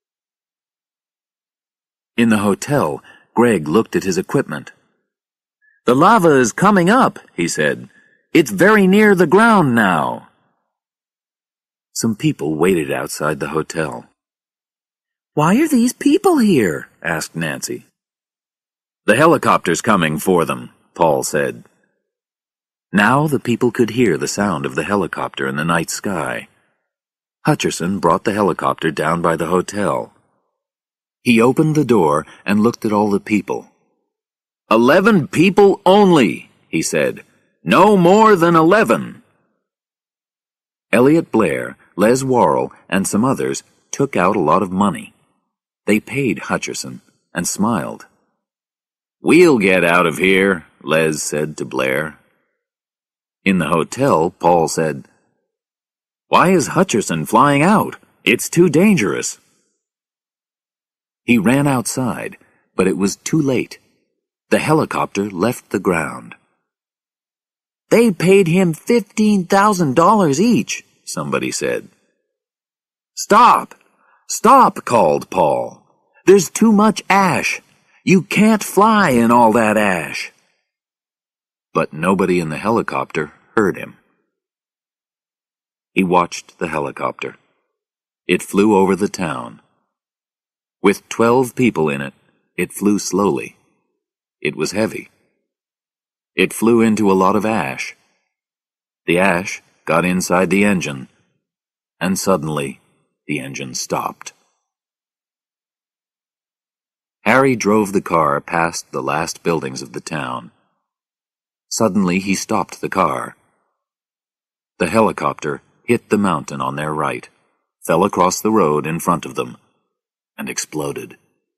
In the hotel, Greg looked at his equipment. "The lava is coming up," he said. "It's very near the ground now." Some people waited outside the hotel. "Why are these people here?" asked Nancy. "The helicopter's coming for them," Paul said. Now the people could hear the sound of the helicopter in the night sky. Hutcherson brought the helicopter down by the hotel. He opened the door and looked at all the people. "Eleven people only," he said. "No more than eleven." Elliot Blair, Les Worrell, and some others took out a lot of money. They paid Hutcherson and smiled. "We'll get out of here," Les said to Blair. In the hotel, Paul said, "Why is Hutcherson flying out? It's too dangerous." He ran outside, but it was too late. The helicopter left the ground. "They paid him fifteen thousand dollars each," somebody said. "Stop! Stop!" called Paul. "There's too much ash. You can't fly in all that ash." But nobody in the helicopter heard him. He watched the helicopter. It flew over the town. With twelve people in it, it flew slowly. It was heavy. It flew into a lot of ash. The ash got inside the engine, and suddenly the engine stopped. Harry drove the car past the last buildings of the town. Suddenly he stopped the car. The helicopter hit the mountain on their right, fell across the road in front of them, and exploded.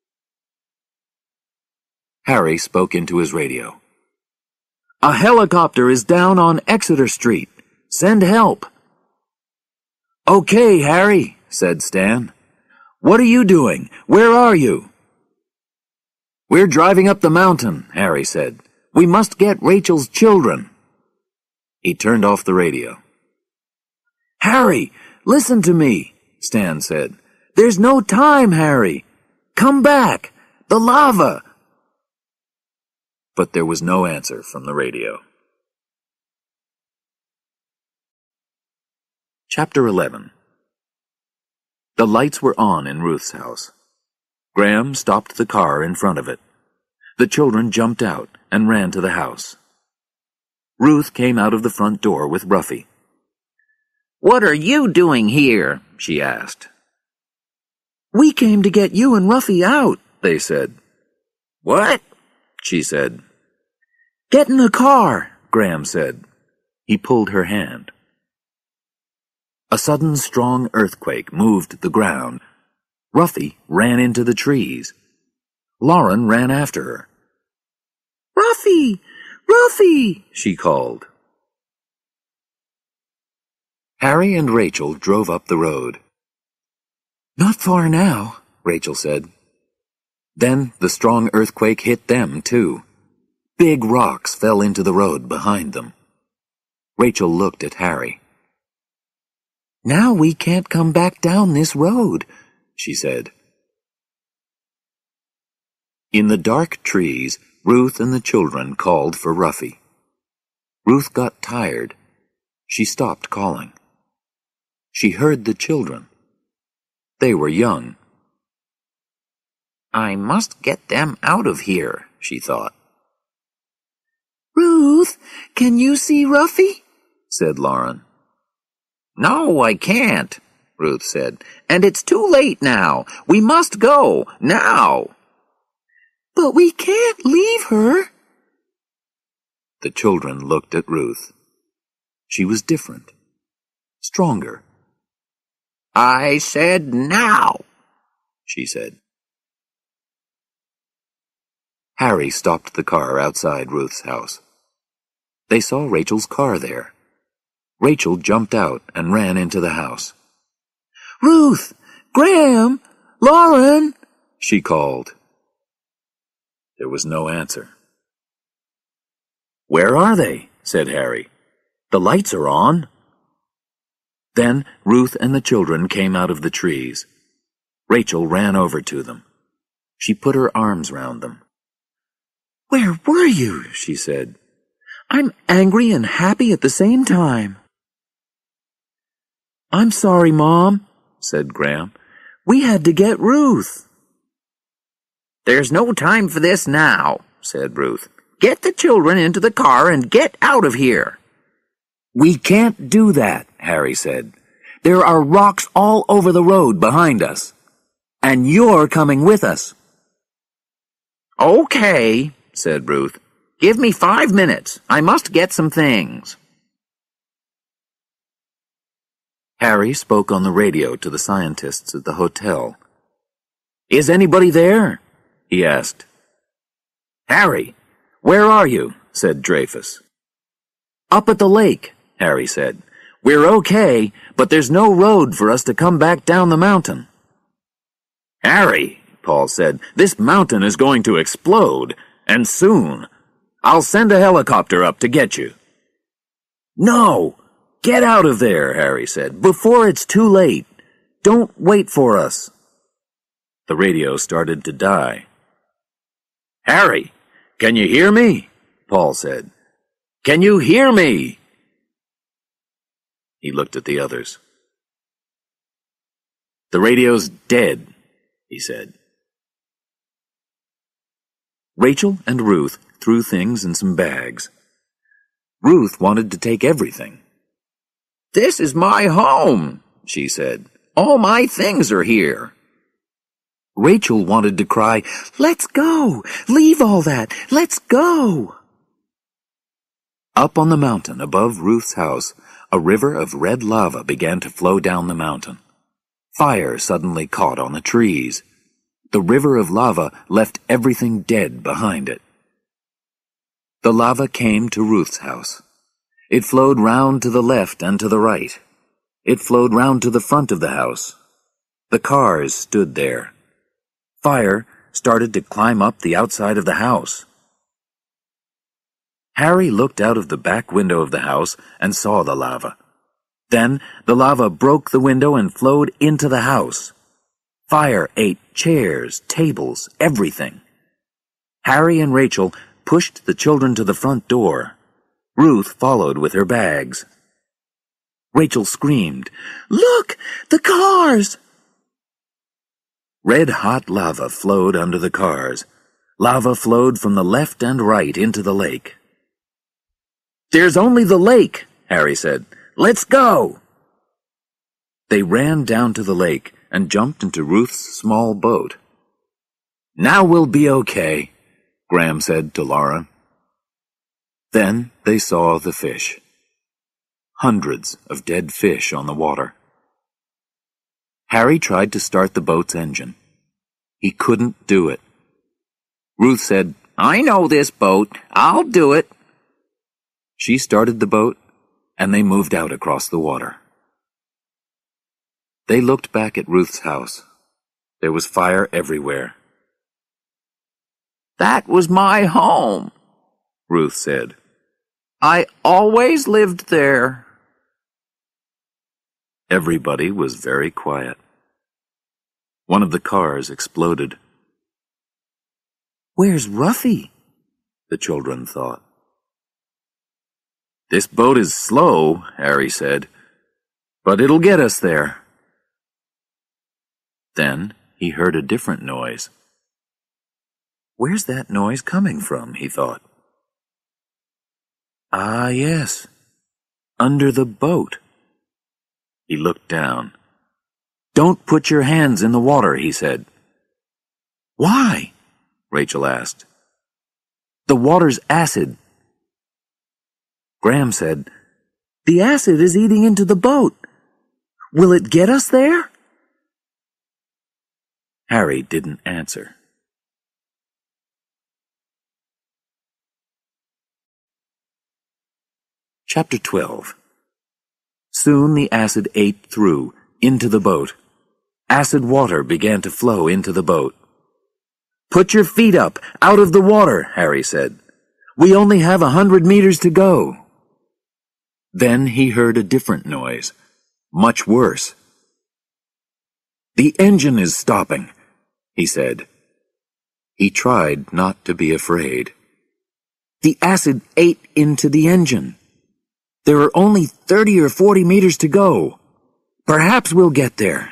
Harry spoke into his radio. "A helicopter is down on Exeter Street. Send help." "Okay, Harry," said Stan. "What are you doing? Where are you?" "We're driving up the mountain," Harry said. "We must get Rachel's children." He turned off the radio. "Harry, listen to me," Stan said. "There's no time, Harry. Come back. The lava." But there was no answer from the radio. Chapter eleven. The lights were on in Ruth's house. Graham stopped the car in front of it. The children jumped out and ran to the house. Ruth came out of the front door with Ruffy. "What are you doing here?" she asked. "We came to get you and Ruffy out," they said. "What?" she said. "Get in the car," Graham said. He pulled her hand. A sudden strong earthquake moved the ground. Ruffy ran into the trees. Lauren ran after her. "Ruffy! Ruffy!" she called. Harry and Rachel drove up the road. "Not far now," Rachel said. Then the strong earthquake hit them, too. Big rocks fell into the road behind them. Rachel looked at Harry. "Now we can't come back down this road," she said. In the dark trees, Ruth and the children called for Ruffy. Ruth got tired. She stopped calling. She heard the children. They were young. "I must get them out of here," she thought. "Ruth, can you see Ruffy?" said Lauren. "No, I can't," Ruth said. "And it's too late now. We must go, now." But we can't leave her. The children looked at Ruth. She was different, stronger. I said now, she said. Harry stopped the car outside Ruth's house. They saw Rachel's car there. Rachel jumped out and ran into the house. Ruth! Graham! Lauren! She called. There was no answer. Where are they? Said Harry. The lights are on. Then Ruth and the children came out of the trees. Rachel ran over to them. She put her arms round them. Where were you? She said. I'm angry and happy at the same time. I'm sorry, Mom, said Graham. We had to get Ruth. There's no time for this now, said Ruth. Get the children into the car and get out of here. We can't do that, Harry said. There are rocks all over the road behind us. And you're coming with us. Okay, said Ruth. Give me five minutes. I must get some things. Harry spoke on the radio to the scientists at the hotel. Is anybody there? He asked. Harry, where are you? Said Dreyfus. Up at the lake, Harry said. We're okay, but there's no road for us to come back down the mountain. Harry, Paul said, this mountain is going to explode, and soon. I'll send a helicopter up to get you. No! Get out of there, Harry said, before it's too late. Don't wait for us. The radio started to die. Harry, can you hear me? Paul said. Can you hear me? He looked at the others. The radio's dead, he said. Rachel and Ruth threw things in some bags. Ruth wanted to take everything. This is my home, she said. All my things are here. Rachel wanted to cry, Let's go! Leave all that! Let's go! Up on the mountain above Ruth's house, a river of red lava began to flow down the mountain. Fire suddenly caught on the trees. The river of lava left everything dead behind it. The lava came to Ruth's house. It flowed round to the left and to the right. It flowed round to the front of the house. The cars stood there. Fire started to climb up the outside of the house. Harry looked out of the back window of the house and saw the lava. Then the lava broke the window and flowed into the house. Fire ate chairs, tables, everything. Harry and Rachel pushed the children to the front door. Ruth followed with her bags. Rachel screamed, Look! The cars! Red-hot lava flowed under the cars. Lava flowed from the left and right into the lake. There's only the lake, Harry said. Let's go! They ran down to the lake and jumped into Ruth's small boat. Now we'll be okay, Graham said to Laura. Then they saw the fish. Hundreds of dead fish on the water. Harry tried to start the boat's engine. He couldn't do it. Ruth said, I know this boat. I'll do it. She started the boat, and they moved out across the water. They looked back at Ruth's house. There was fire everywhere. That was my home, Ruth said. I always lived there. Everybody was very quiet. One of the cars exploded. Where's Ruffy? The children thought. This boat is slow, Harry said, but it'll get us there. Then he heard a different noise. Where's that noise coming from, he thought. Ah, yes, under the boat. He looked down. Don't put your hands in the water, he said. Why? Rachel asked. The water's acid. Graham said, The acid is eating into the boat. Will it get us there? Harry didn't answer. Chapter twelve. Soon the acid ate through, into the boat. Acid water began to flow into the boat. Put your feet up, out of the water, Harry said. We only have a hundred meters to go. Then he heard a different noise, much worse. The engine is stopping, he said. He tried not to be afraid. The acid ate into the engine. There are only thirty or forty meters to go. Perhaps we'll get there.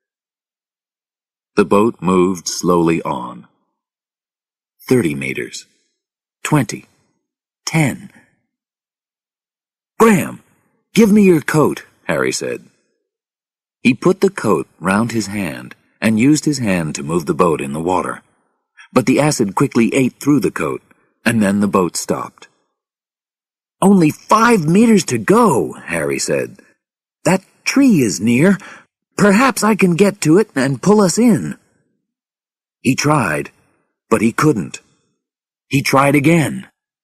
The boat moved slowly on. Thirty meters. Twenty. Ten. Graham, give me your coat, Harry said. He put the coat round his hand and used his hand to move the boat in the water. But the acid quickly ate through the coat, and then the boat stopped. Only five meters to go, Harry said. That tree is near. Perhaps I can get to it and pull us in. He tried, but he couldn't. He tried again.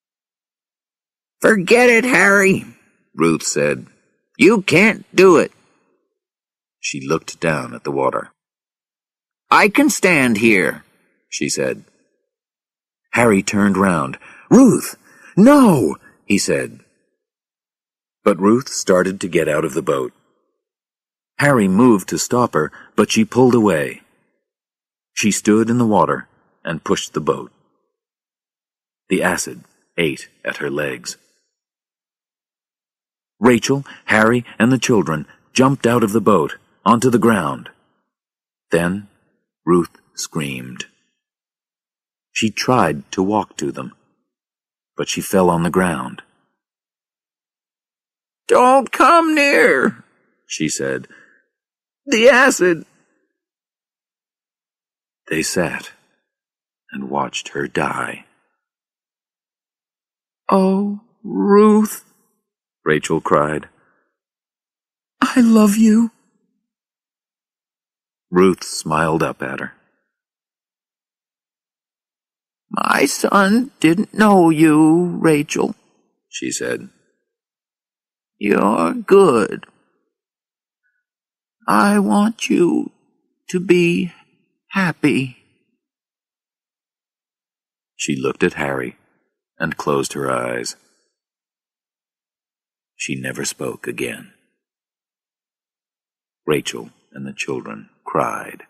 Forget it, Harry, Ruth said. You can't do it. She looked down at the water. I can stand here, she said. Harry turned round. Ruth, no, he said. But Ruth started to get out of the boat. Harry moved to stop her, but she pulled away. She stood in the water and pushed the boat. The acid ate at her legs. Rachel, Harry, and the children jumped out of the boat onto the ground. Then Ruth screamed. She tried to walk to them, but she fell on the ground. Don't come near, she said. The acid. They sat and watched her die. Oh, Ruth, Rachel cried. I love you. Ruth smiled up at her. My son didn't know you, Rachel, she said. You're good. I want you to be happy. She looked at Harry and closed her eyes. She never spoke again. Rachel and the children cried.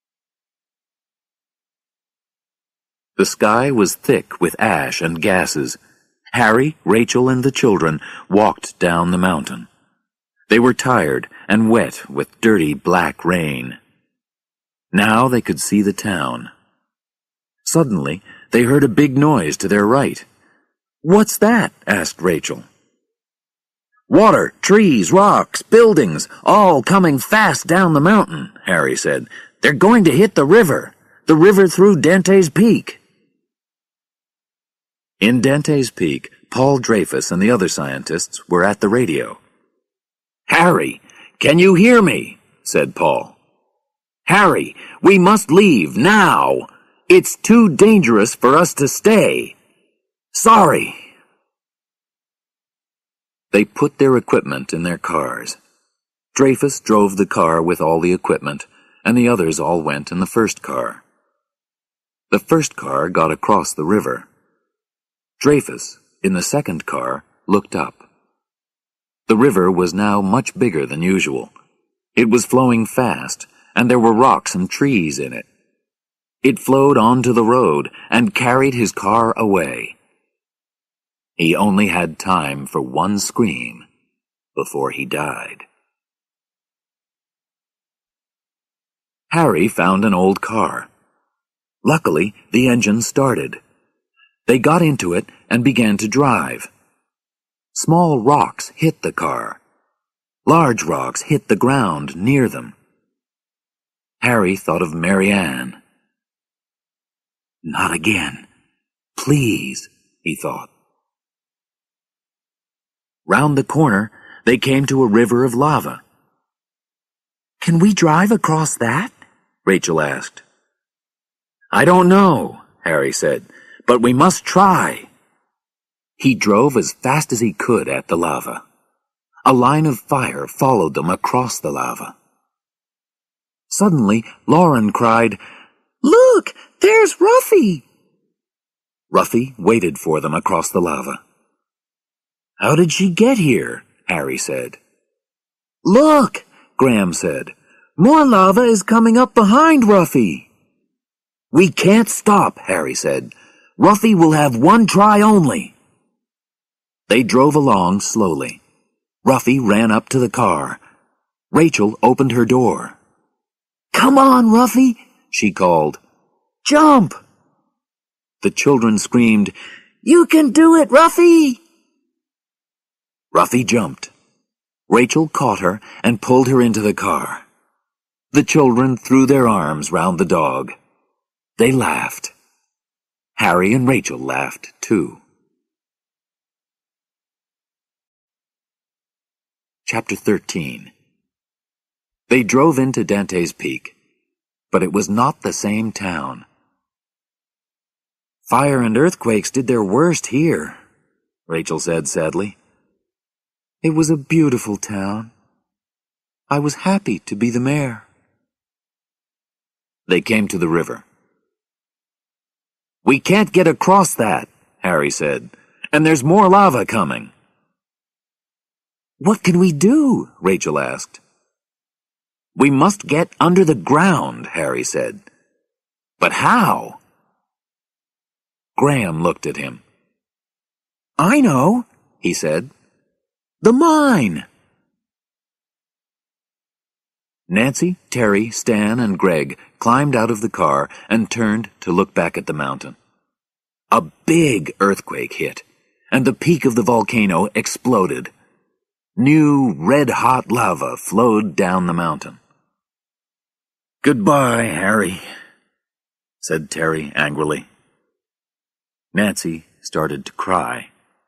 The sky was thick with ash and gases. Harry, Rachel, and the children walked down the mountain. They were tired and wet with dirty black rain. Now they could see the town. Suddenly, they heard a big noise to their right. What's that? Asked Rachel. Water, trees, rocks, buildings, all coming fast down the mountain, Harry said. They're going to hit the river, the river through Dante's Peak. In Dante's Peak, Paul Dreyfus and the other scientists were at the radio. Harry, can you hear me? Said Paul. Harry, we must leave now. It's too dangerous for us to stay. Sorry. They put their equipment in their cars. Dreyfus drove the car with all the equipment, and the others all went in the first car. The first car got across the river. Dreyfus, in the second car, looked up. The river was now much bigger than usual. It was flowing fast, and there were rocks and trees in it. It flowed onto the road and carried his car away. He only had time for one scream before he died. Harry found an old car. Luckily, the engine started. They got into it and began to drive. Small rocks hit the car. Large rocks hit the ground near them. Harry thought of Mary Ann. Not again. Please, he thought. Round the corner, they came to a river of lava. Can we drive across that? Rachel asked. I don't know, Harry said, but we must try. He drove as fast as he could at the lava. A line of fire followed them across the lava. Suddenly, Lauren cried, Look, there's Ruffy! Ruffy waited for them across the lava. How did she get here? Harry said. Look, Graham said. More lava is coming up behind Ruffy. We can't stop, Harry said. Ruffy will have one try only. They drove along slowly. Ruffy ran up to the car. Rachel opened her door. Come on, Ruffy, she called. Jump! The children screamed, You can do it, Ruffy! Ruffy jumped. Rachel caught her and pulled her into the car. The children threw their arms round the dog. They laughed. Harry and Rachel laughed, too. Chapter thirteen. They drove into Dante's Peak, but it was not the same town. Fire and earthquakes did their worst here, Rachel said sadly. It was a beautiful town. I was happy to be the mayor. They came to the river. We can't get across that, Harry said, and there's more lava coming. What can we do? Rachel asked. We must get under the ground, Harry said. But how? Graham looked at him. I know, he said. The mine! Nancy, Terry, Stan, and Greg climbed out of the car and turned to look back at the mountain. A big earthquake hit, and the peak of the volcano exploded. New, red-hot lava flowed down the mountain. Goodbye, Harry, said Terry angrily. Nancy started to cry.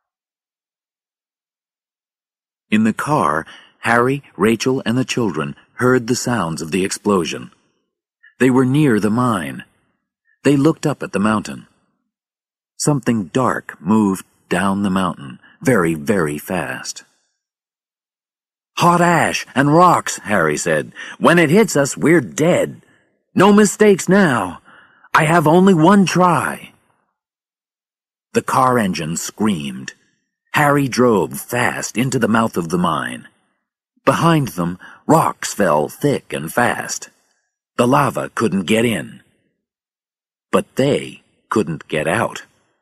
In the car, Harry, Rachel, and the children heard the sounds of the explosion. They were near the mine. They looked up at the mountain. Something dark moved down the mountain, very, very fast. Hot ash and rocks, Harry said. When it hits us, we're dead. No mistakes now. I have only one try. The car engine screamed. Harry drove fast into the mouth of the mine. Behind them, rocks fell thick and fast. The lava couldn't get in. But they couldn't get out.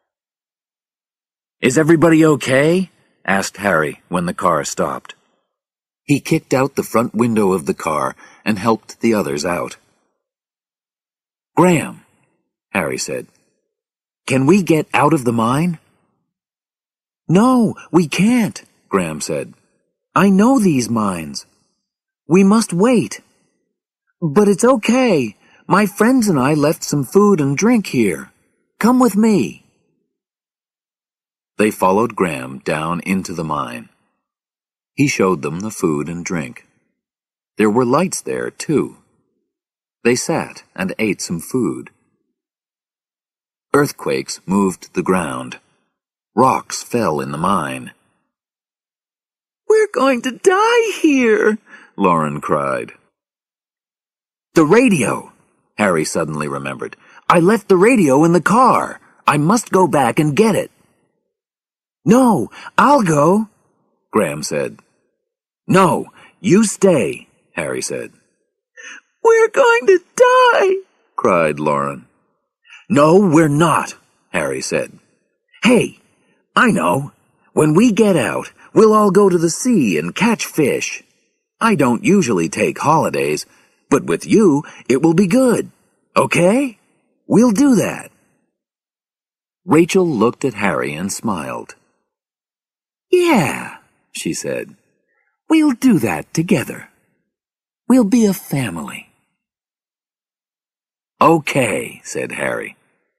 Is everybody okay? Asked Harry when the car stopped. He kicked out the front window of the car and helped the others out. Graham, Harry said, can we get out of the mine? No, we can't, Graham said. I know these mines. We must wait. But it's okay. My friends and I left some food and drink here. Come with me. They followed Graham down into the mine. He showed them the food and drink. There were lights there, too. They sat and ate some food. Earthquakes moved the ground. Rocks fell in the mine. We're going to die here, Lauren cried. The radio, Harry suddenly remembered. I left the radio in the car. I must go back and get it. No, I'll go, Graham said. No, you stay, Harry said. We're going to die, cried Lauren. No, we're not, Harry said. Hey, I know. When we get out, we'll all go to the sea and catch fish. I don't usually take holidays, but with you, it will be good. Okay? We'll do that. Rachel looked at Harry and smiled. Yeah, she said. We'll do that together. We'll be a family. Okay, said Harry.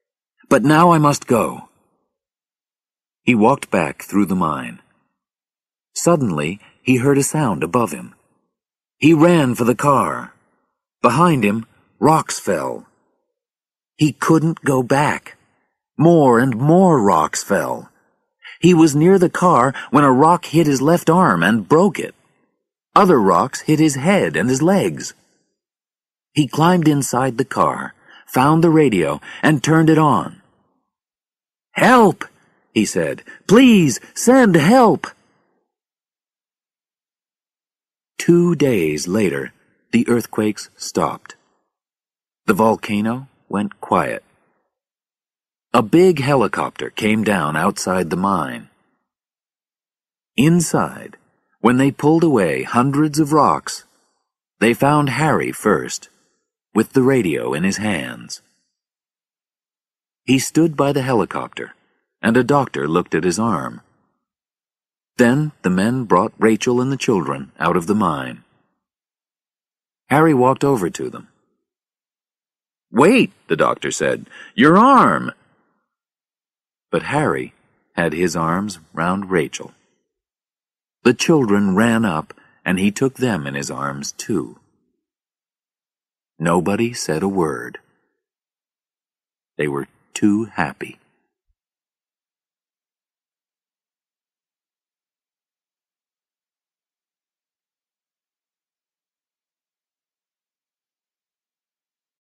But now I must go." He walked back through the mine. Suddenly, he heard a sound above him. He ran for the car. Behind him, rocks fell. He couldn't go back. More and more rocks fell. He was near the car when a rock hit his left arm and broke it. Other rocks hit his head and his legs. He climbed inside the car, found the radio, and turned it on. "Help!" he said. "Please send help!" Two days later, the earthquakes stopped. The volcano went quiet. A big helicopter came down outside the mine. Inside, when they pulled away hundreds of rocks, they found Harry first, with the radio in his hands. He stood by the helicopter, and a doctor looked at his arm. Then the men brought Rachel and the children out of the mine. Harry walked over to them. "Wait," the doctor said, "your arm!" But Harry had his arms round Rachel. The children ran up, and he took them in his arms too. Nobody said a word. They were too happy.